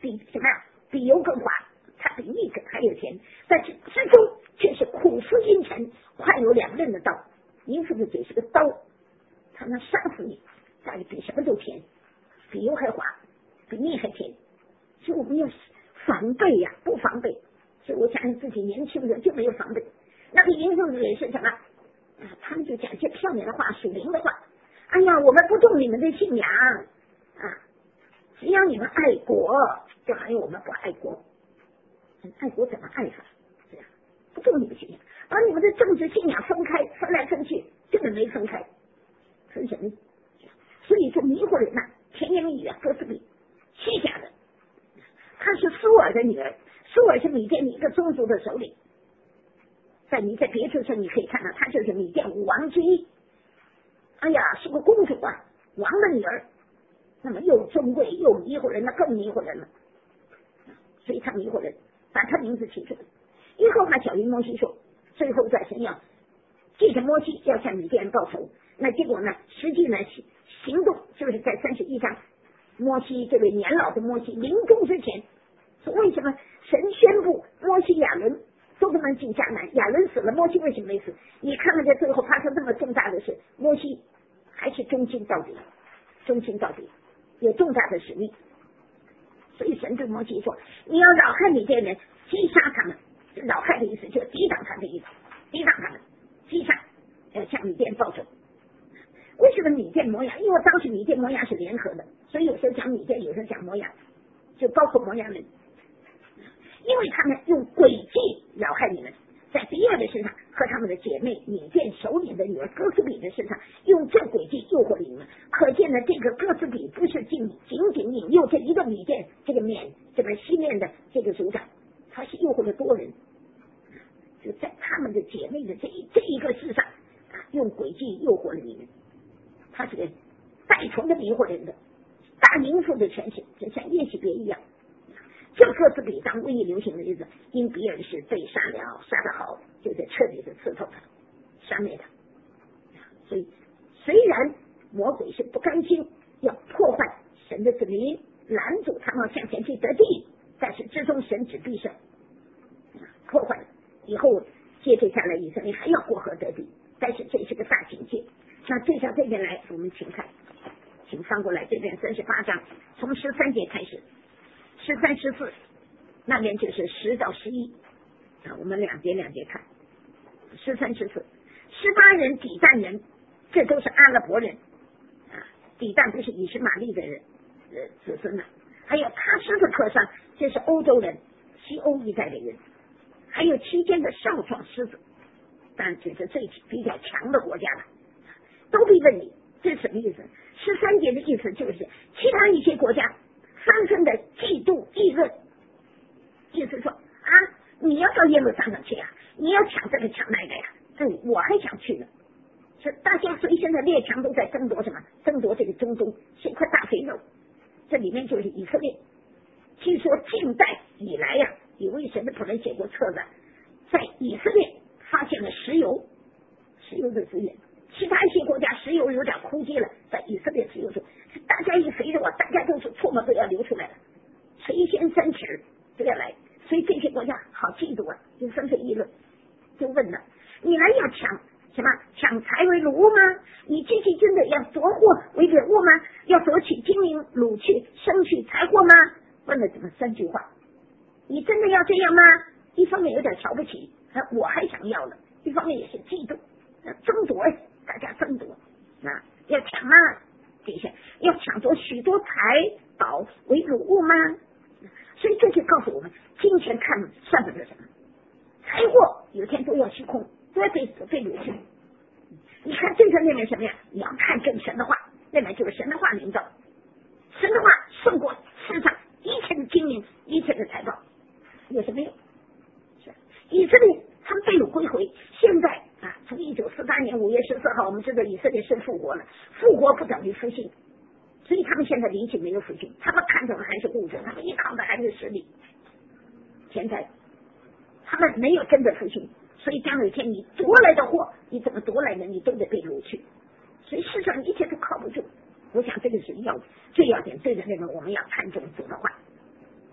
比什么呀？比油更滑，他比你更还有钱，但是之中却是苦思阴沉，快有两刃的刀。您是不是只是个刀？他能杀死你，但是比什么都甜，比油还滑，比蜜还甜。所以我们要防备呀、啊，不防备。所以我相信自己年轻人就没有防备。那个营生人是什么？啊，他们就讲一些漂亮的话，属灵的话。哎呀，我们不动你们的信仰啊，只要你们爱国，就还有我们不爱国。爱国怎么爱法？这样不动你们信仰，把你们的政治信仰分开，分来分去，根本没分开，分什么？所以就迷惑人呐、啊，甜言蜜语啊，哥斯比，虚假的。她是苏尔的女儿，苏尔是米甸一个宗族的首领。在你在别处上你可以看到，她就是米甸五王之一。哎呀，是个公主啊，王的女儿，那么又尊贵又迷惑人，那更迷惑人了。所以她迷惑人，把她名字起出来。以后他小于摩西说，最后在神要借着摩西要向米甸人报仇。那结果呢？实际呢行动就是在三十一章，摩西这位年老的摩西临终之前，说为什么神宣布摩西亚伦都不能进迦南？亚伦死了，摩西为什么没死？你看看在最后发生这么重大的事，摩西还是忠心到底，忠心到底，有重大的使命。所以神对摩西说：“你要扰害米甸人，击杀他们。”扰害的意思就是抵挡他的意思，抵挡他们，击杀，要向米甸报仇。为什么米甸摩押？因为当时米甸摩押是联合的，所以有时候讲米甸，有时候讲摩押，就包括摩押人。因为他们用诡计扰害你们，在比尔的身上和他们的姐妹米甸首领的女儿哥斯比的身上，用这诡计诱惑了你们。可见呢，这个哥斯比不是仅仅仅引诱这一个米甸这个缅这个西面的这个族长，他是诱惑了多人。就在他们的姐妹的这一这一个事上啊，用诡计诱惑了你们。他是个带头的迷惑人的大淫妇的权势，就像耶洗别一样。这哥斯比当瘟疫流行的日子，因比尔是被杀了，杀得好，就得彻底的刺透他，杀灭他。所以虽然魔鬼是不甘心要破坏神的子民，拦阻他们向前去得地，但是至终神只必胜，破坏以后接着下来以色列还要过河得地，但是这是个大警戒。那对上这边来，我们请看，请翻过来这边三十八章，从十三节开始，十三十四那边就是十到十一啊，我们两节两节看。十三十四，十八人底但人，这都是阿拉伯人啊，底但不是以实玛利的人呃子孙呢、啊，还有他施的克上，这是欧洲人，西欧一带的人，还有期间的少壮狮子，当然这是最比较强的国家了，都被问你这是什么意思？十三节的意思就是其他一些国家纷纷的嫉妒议论，意思说啊，你要到耶路撒冷去啊，你要抢这个抢那个呀，对，我还想去呢。是大家所以现在列强都在争夺什么？争夺这个中东是一块大肥肉，这里面就是以色列。据说近代以来呀、啊，有位神的仆人写过册子，在以色列发现了石油，石油的资源。其他一些国家石油有点枯竭了，在以色列石油中，大家一肥肉啊，大家都是唾沫都要流出来了，垂涎三尺都要来，所以这些国家好嫉妒啊，就纷纷议论，就问了：你来要抢什么？抢财为掳物吗？你这些真的要夺货为掠物吗？要夺取金银掳去生取财货吗？问了这么三句话，你真的要这样吗？一方面有点瞧不起，啊、我还想要了；一方面也是嫉妒，啊、争夺呀。大家争夺啊，要抢吗？这些要抢夺许多财宝为掳物吗？所以这就告诉我们，金钱看算不得什么，财货有天都要虚空，都要被被掳去。你看这个那边什么呀？你要看正神的话，那边就是神的话领导，神的话胜过世上一切的金银，一切的财宝，有什么用？是以色列他们被掳归回，现在。啊，从一九四八年五月十四号，我们知道以色列是复国了，复国不等于复兴，所以他们现在灵性没有复兴，他们看重的还是物质，他们依靠的还是实力。现在他们没有真的复兴，所以将有一天你夺来的货，你怎么夺来的，你都得被掳去，所以世上一切都靠不住。我想这个是要最要紧，对的那个我们要看重主的话。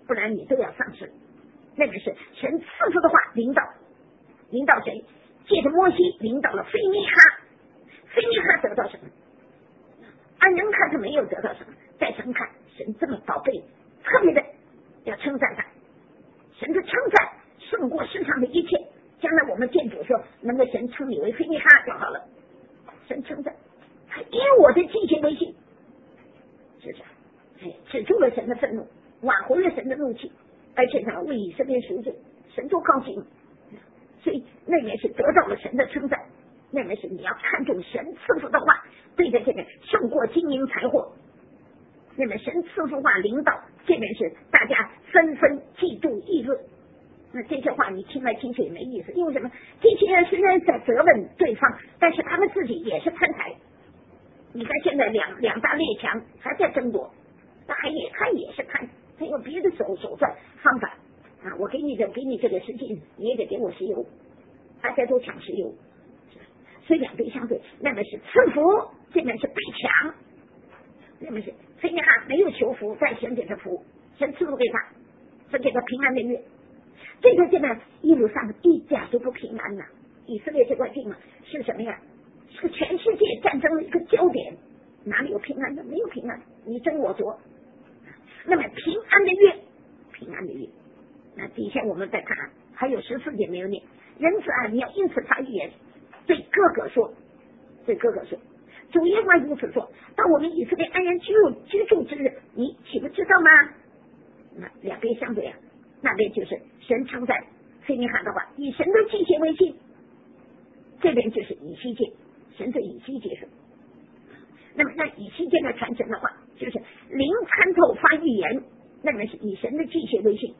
不然你都要丧失。那个是神赐福的话领导，领导谁？借着摩西领导了菲尼哈，菲尼哈得到什么？按人看他没有得到什么，在神看神这么宝贝，特别的要称赞他。神的称赞胜过世上的一切。将来我们见主说，能够神称你为菲尼哈就好了。神称赞，以我的祭献为信，是这样，哎，止住了神的愤怒，挽回了神的怒气，而且呢为以色列赎罪，神多高兴。所以那面是得到了神的称赞，那面是你要看重神赐福的话，对着这个胜过金银财货。那么神赐福话领导，这边是大家纷纷嫉妒议论。那这些话你听来听去也没意思，因为什么？这些人虽然在责问对方，但是他们自己也是贪财。你看现在两两大列强还在争夺，那还也他也是贪，他有别的手手段方法啊！我给你的给你这个石金，你也得给我石油，大家都抢石油，所以两边相对，那么是赐福，这边是被抢，那么是菲尼哈没有求福，但神给他福，神赐福给他，神给他平安的月。这个这个一路上一点都不平安呐、啊！以色列这块地嘛是什么呀？是全世界战争的一个焦点，哪里有平安的？没有平安，你争我夺。那么平安的月，平安的月。那底下我们再看，还有十四节没有念。人子啊，你要因此发预言，对哥哥说，对哥哥说，主耶和华如此说：当我们以色列安然居住居住之日，你岂不知道吗？那两边相对啊。那边就是神称赞菲尼哈的话，以神的祭献为信。这边就是以西结，神对以西结说。那么那以西结的传承的话，就是灵参透发预言，那么是以神的祭献为信。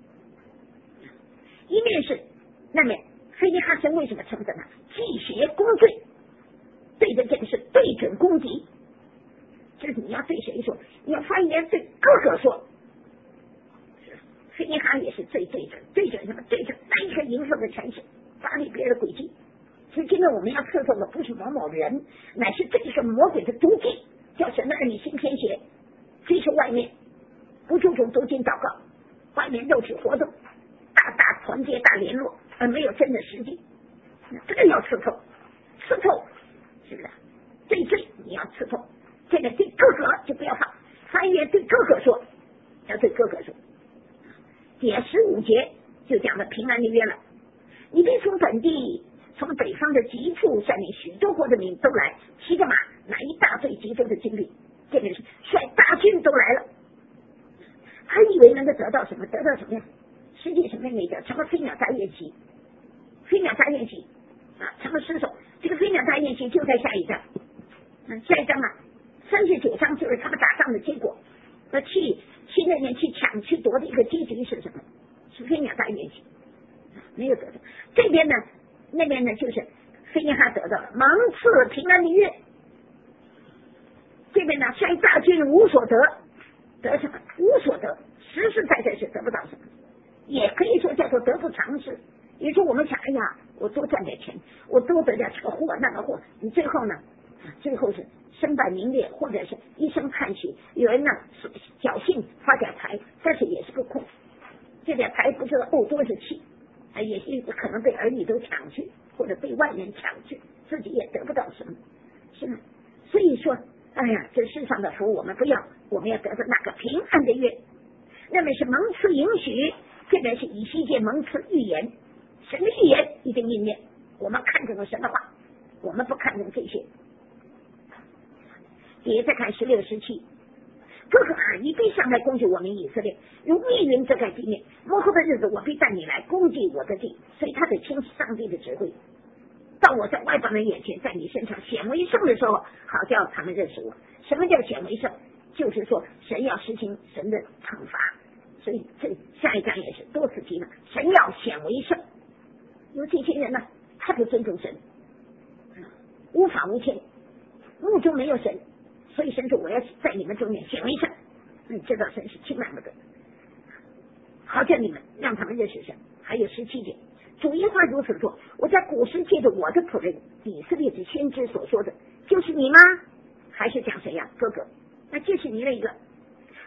一面是那面菲尼哈神为什么称赞他？祭邪攻罪，对着这个是对准攻击，就是你要对谁说？你要发预言对哥哥说。菲尼哈也是最对准，对准什么？对准那一个营生的权势，发力别的诡计。所以今天我们要测透的不是某某人，乃是这个魔鬼的毒计，叫神的儿女心偏邪，追求外面，不注重读经祷告，外面肉体活动，大大团结大联络，而没有真的实际。这个要刺透，刺透是不是？对罪你要刺透，这个对哥哥就不要放，发言对哥哥说，要对哥哥说。解十五节就讲的平安的约了，你必从本地从北方的极处下面许多国的民都来，骑着马拿一大队极多的军队，这个是率大军都来了。他以为能够得到什么？得到什么呀？世界什么那个成了飞鸟大宴席，飞鸟大宴席啊，成了尸首。这个飞鸟大宴席就在下一章，嗯，下一章啊，三十九章就是他们打仗的结果。那去去那边去抢去夺的一个结局是什么？是飞鸟大宴席，没有得到。这边呢，那边呢就是菲尼哈得到了蒙赐平安的约。这边呢率大军无所得，得什么？无所得，实实在在是得不到什么，也可以说叫做得不偿失。也说我们想，哎呀，我多赚点钱，我多得点这个货那个货，你最后呢，最后是身败名裂，或者是一声叹息。有人呢侥幸发点财，但是也是个空，这点财不知道怄多少气，也是可能被儿女都抢去，或者被外人抢去，自己也得不到什么，是吗？所以说，哎呀，这世上的福我们不要，我们要得到那个平安的约。那么是蒙赐允许，这边是以西结蒙赐预言，神的预言一定应验。我们看重了神的话，我们不看重这些。也再看十六十七，哥哥啊，你必上来攻击我们以色列，如密云遮盖地面。末后的日子，我必带你来攻击我的地，所以他得听上帝的指挥。到我在外邦人眼前，在你身上显为圣的时候，好叫他们认识我。什么叫显为圣？就是说神要实行神的惩罚。所以这下一章也是多次提了，神要显为圣。有这些人呢，他不尊重神，无法无天，目中没有神，所以神说我要在你们中间显为圣。你知道神是轻慢不得，好叫你们让他们认识神。还有十七节，主耶和华如此说，我在古时借着我的仆人以色列的先知所说的，就是你吗？还是讲谁呀？哥哥，那就是你那个。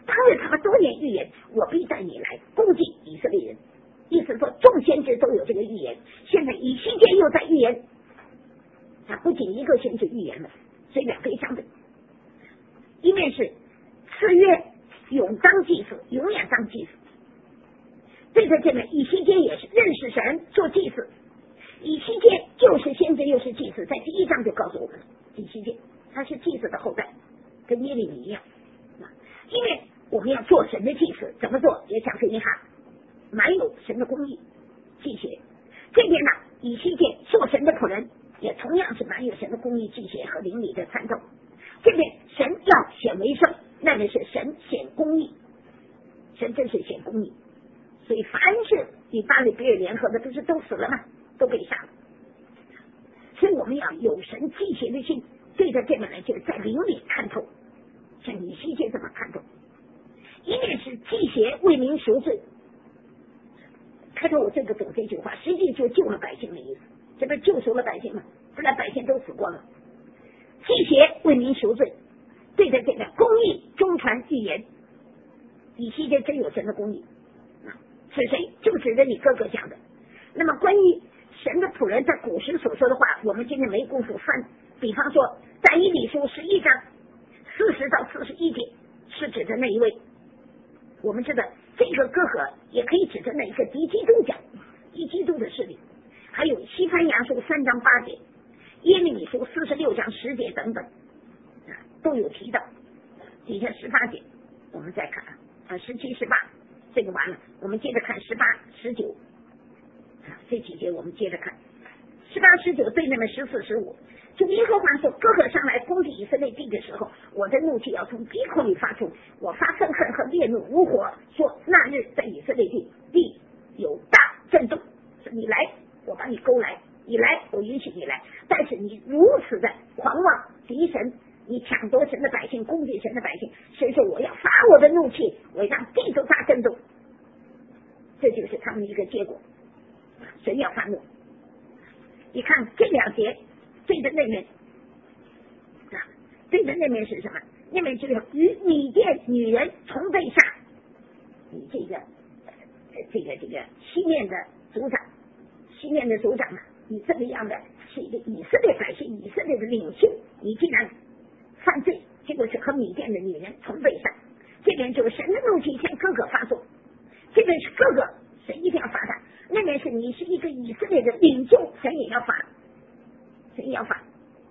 当日他们多言预言，我必带你来攻击以色列人。意思说众先知都有这个预言，现在以西结又在预言，他不仅一个先知预言了，所以两非相对。一面是赐约永当祭司，永远当祭司，对着这面以西结也是认识神做祭司，以西结就是先知又是祭司，在第一章就告诉我们了，以西结他是祭司的后代，跟耶利米一样。因为我们要做神的祭司，怎么做也讲给你看，满有神的公义祭邪。这边呢，以西结做神的仆人，也同样是满有神的公义祭邪和灵里的参透。这边神要显为圣，那边是神显公义，神真是显公义。所以凡是与巴黎比尔联合的，不是都死了吗？都被杀了。所以我们要有神祭邪的心，对着这边来就是在灵里看透，像以西结这么看透。一面是祭邪为民赎罪，开头我这个懂这句话，实际就救了百姓的意思，这不救赎了百姓吗？不然百姓都死光了。祭邪为民赎罪，对着这个公义中传预言，以西结真有神的公义。是谁？就指着你哥哥讲的。那么关于神的仆人在古时所说的话，我们今天没功夫翻。比方说但以理书十一章四十到四十一节，是指着那一位。我们知道这个哥哥也可以指着那一个敌基督讲，敌基督的势力。还有西番雅书三章八节，耶利米书四十六章十节等等，啊，都有提到。底下十八节，我们再看啊，十七、十八，这个完了，我们接着看十八、十九，啊，这几节我们接着看。十八、十九对那么十四、十五，就耶和华说，哥哥上来攻击以色列地的时候，我的怒气要从鼻孔里发出，我发愤恨和烈怒如火，说那日在以色列地地有大震动，说你来，我把你勾来，你来，我允许你来，但是你如此的狂妄敌神，你抢夺神的百姓，攻击神的百姓，神说我要发我的怒气，我让地都大震动，这就是他们的一个结果，神要发怒。你看这两节对着那面啊，对着那面是什么？那面就是与米甸女人同被杀，你这个这个这个西面的族长，西面的族长啊，你这个样的是一个以色列百姓，以色列的领袖，你竟然犯罪，结果是和米甸的女人同被杀。这边就是神的怒气向哥哥发作，这边是哥哥，神一定要罚他。那边是你是一个以色列的领袖，神也要罚，神也要罚，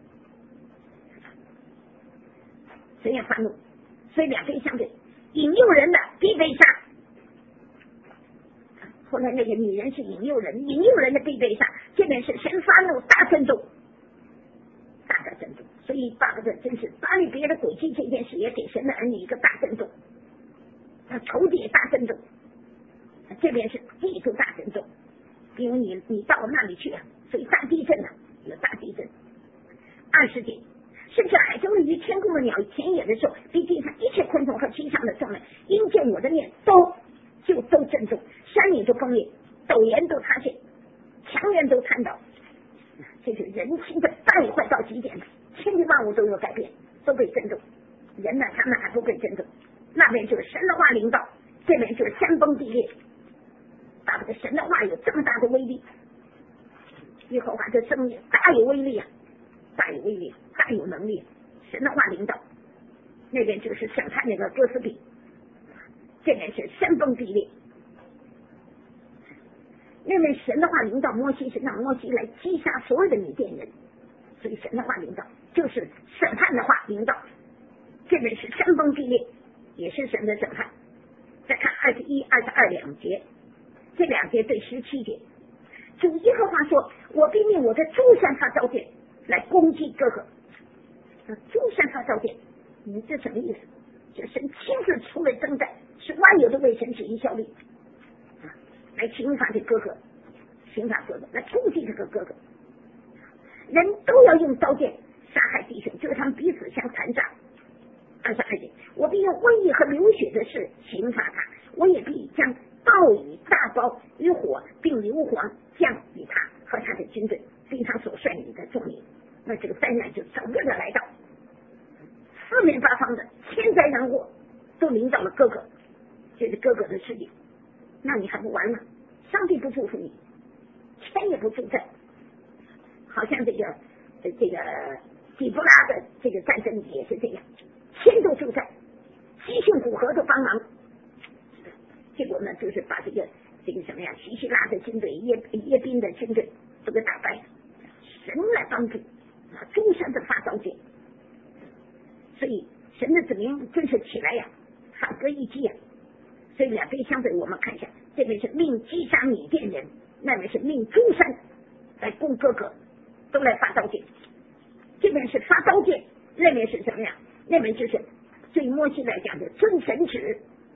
神要发怒，所以两边相对，引诱人的必被杀。后来那个女人是引诱人，引诱人的必被杀。这边是神发怒大震动，大的震动。所以巴不得真是巴黎别的诡计这件事也给神的儿女一个大震动，啊，仇敌大震动。这边是地都大震动，比如你你到那里去啊，所以大地震啊，有大地震。二十节，甚至海中的鱼、天空的鸟、田野的兽，比地上一切昆虫和其上的众人，因见我的面，都就都震动，山岭都崩裂，陡岩都塌陷，强人都瘫倒。这是人心的败坏到极点了，千地万物都有改变，都被震动。人呢，他们还不被震动。那边就是神的话领导，这边就是山崩地裂。大不得神的话有这么大的威力，耶和华的声音大有威力啊，大有威力，大有能力。神的话领导，那边就是审判那个哥斯比，这边是山崩地裂。那边神的话领导摩西，是让摩西来击杀所有的米甸人，所以神的话领导就是审判的话领导。这边是山崩地裂，也是神的审判。再看二十一、二十二两节。这两节对十七节，主耶和华说，我必命我的诸山发召殿来攻击哥哥。诸山发召殿，你这什么意思？就神亲自出来征战，是万有的为神旨意效力，啊，来刑罚这哥哥，刑罚哥哥，来攻击这个哥哥。人都要用刀剑杀害弟兄，就是他们彼此相残杀。二十二节，我必用瘟疫和流血的事刑罚他，我也必将暴雨、大雹与火，并硫磺降与他和他的军队，并他所率领的众民。那这个灾难就整个的来到，四面八方的千灾人祸都临到了哥哥，这是哥哥的事情，那你还不完了？上帝不祝福你，钱也不助阵，好像这个这个底布拉的这个战争也是这样，钱都助阵，急性骨骼都帮忙，结果呢，就是把这个这个什么呀，西西拉的军队、耶耶宾的军队都给打败了。神来帮助，诸山的发刀剑，所以神的子民真是起来呀，反戈一击呀。所以两边相对，我们看一下，这边是命击杀米甸人，那边是命诸山来攻哥哥，都来发刀剑。这边是发刀剑，那边是什么呀？那边就是对摩西来讲的遵神旨。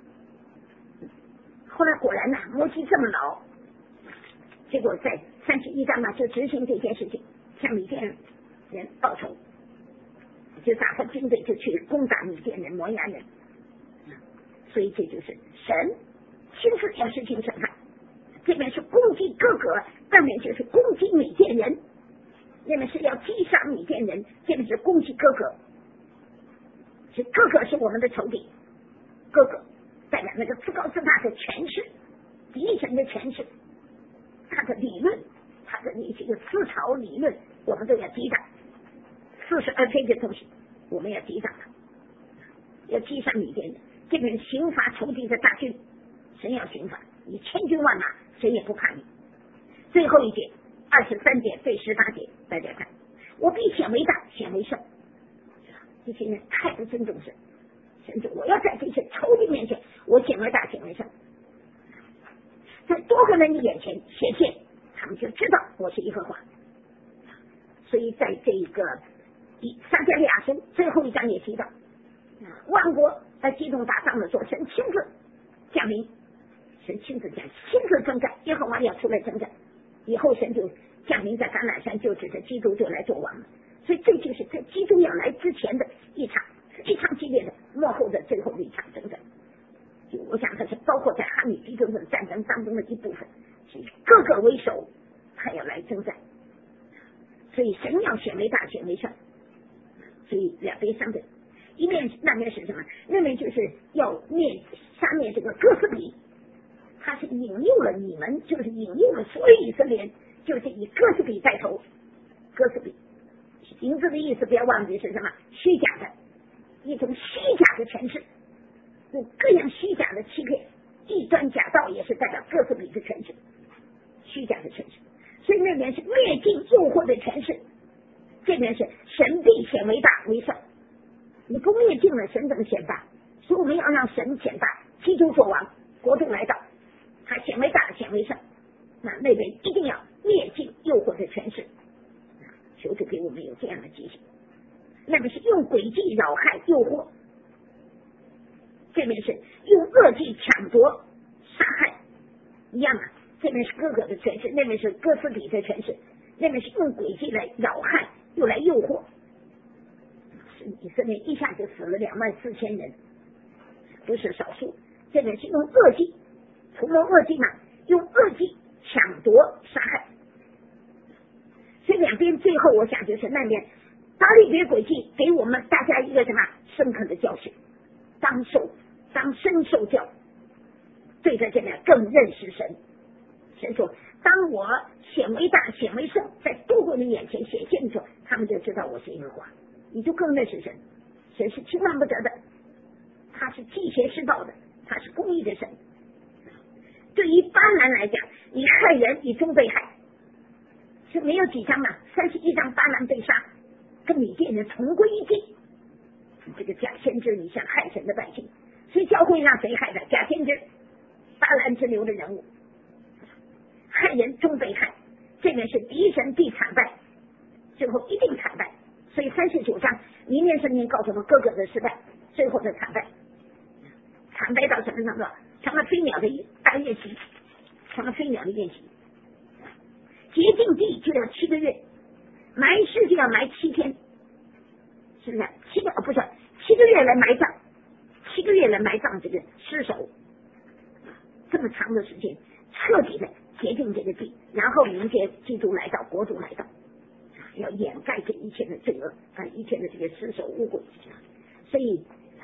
后来果然呢，摩西这么老，结果在三十一章呢就执行这件事情，向米甸人报仇，就打发军队就去攻打米甸人、摩押人。所以这就是神亲自要实行审判，这边是攻击哥哥，那边就是攻击米甸人，那边是要击杀米甸人，这边是攻击哥哥，是哥哥是我们的仇敌，哥哥代表那个自高自大的权势，敌神的权势，他的理论，他的那些个思潮理论，我们都要抵挡。四十二篇的东西，我们要抵挡它，要击杀米甸人。这边刑罚仇敌的大军，神要刑罚你千军万马，谁也不怕你。最后一节二十三节对十八节，大家看，我比显为大，显为圣。这些人太不尊重神，神说我要在这些仇敌面前，我显为大，显为圣。在多个人的眼前显现，他们就知道我是耶和华。所以在这个撒迦利亚书最后一章也提到，万国在激动打仗的时候，神亲自降临，神亲自降，亲自征战，耶和华要出来征战，以后神就降临在橄榄山，就指着基督就来做王了。所以这就是在基督要来之前的一场非常激烈的幕后的最后的一场征战。就我想它是包括在哈米吉顿的战争当中的一部分，是以各个为首，他要来征战。所以神要显为大，显为圣，所以两边相对。一面那面是什么？那面就是要灭杀灭这个哥斯比，他是引诱了你们，就是引诱了所有以色列人，就是以哥斯比带头。哥斯比名字的意思不要忘记是什么？虚假的一种虚假的权势，有各样虚假的欺骗，异端假道也是代表哥斯比的权势，虚假的权势。所以那边是灭尽诱惑的权势，这边是神必显为大为圣。你不灭尽了，神怎么显大？所以我们要让神显大，基督作王，国度来到，他显为大，显为圣。那那边一定要灭尽诱惑的权势，求主给我们有这样的记性。那边是用诡计扰害诱惑，这边是用恶计抢夺杀害，一样啊。这边是哥哥的权势，那边是哥斯比的权势，那边是用诡计来扰害，又来诱惑。以色列一下就死了两万四千人，不是少数。这边是用恶计，图谋恶计嘛，用恶计抢夺杀害。所以两边最后我想就是那边巴力别诡计给我们大家一个什么深刻的教训，当受当深受教，对着这边更认识神。神说当我显为大显为圣，在多国人眼前显现的时候，他们就知道我是耶和华，你就更认识神。神是轻慢不得的，他是祭邪施暴的，他是公义的神。对于巴兰来讲，你害人你终被害，是没有几章嘛，三十一章巴兰被杀，跟米甸人同归于尽。这个假先知你想害神的百姓，所以教会让谁害的？假先知，巴兰之流的人物，害人终被害。这边是敌神必惨败，最后一定惨败。所以三十九章明年圣经告诉我们各个的失败，最后的惨败，惨败到什么程度？成了飞鸟的大宴席，成了飞鸟的宴席。洁净地就要七个月，埋尸就要埋七天，是不是？七个不是七个月来埋葬，七个月来埋葬这个尸首，这么长的时间，彻底的洁净这个地，然后迎接基督来到，国度来到，要掩盖这一切的罪恶啊，一切的这个尸首污秽。所以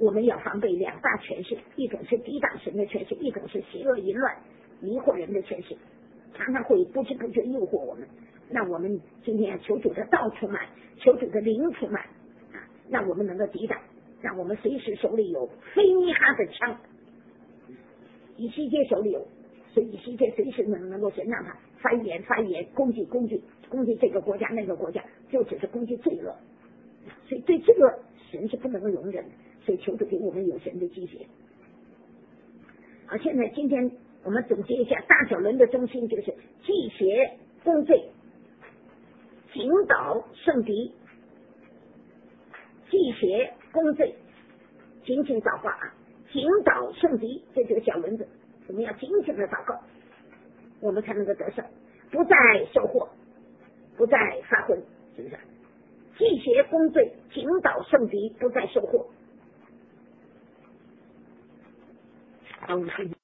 我们要防备两大权势，一种是抵挡神的权势，一种是邪恶淫乱迷惑人的权势，常常会不知不觉诱惑我们。那我们今天求主的道充满，求主的灵充满啊，让我们能够抵挡，让我们随时手里有非尼哈的枪，以西结手里有，所以以西结随时能能够神让他发言发言，攻击攻击攻击这个国家那个国家，就只是攻击罪恶，所以对这个神是不能够容忍的，所以求主给我们有神的积血。好，现在今天我们总结一下，大小轮的中心就是祭邪公罪，警导圣敌，祭邪公罪，警醒祷告啊，警导圣敌，这就是小轮子，我们要警醒的祷告，我们才能够得胜，不再受祸，不再发昏，是不是？祭邪公罪，警导圣敌，不再受祸。好，我们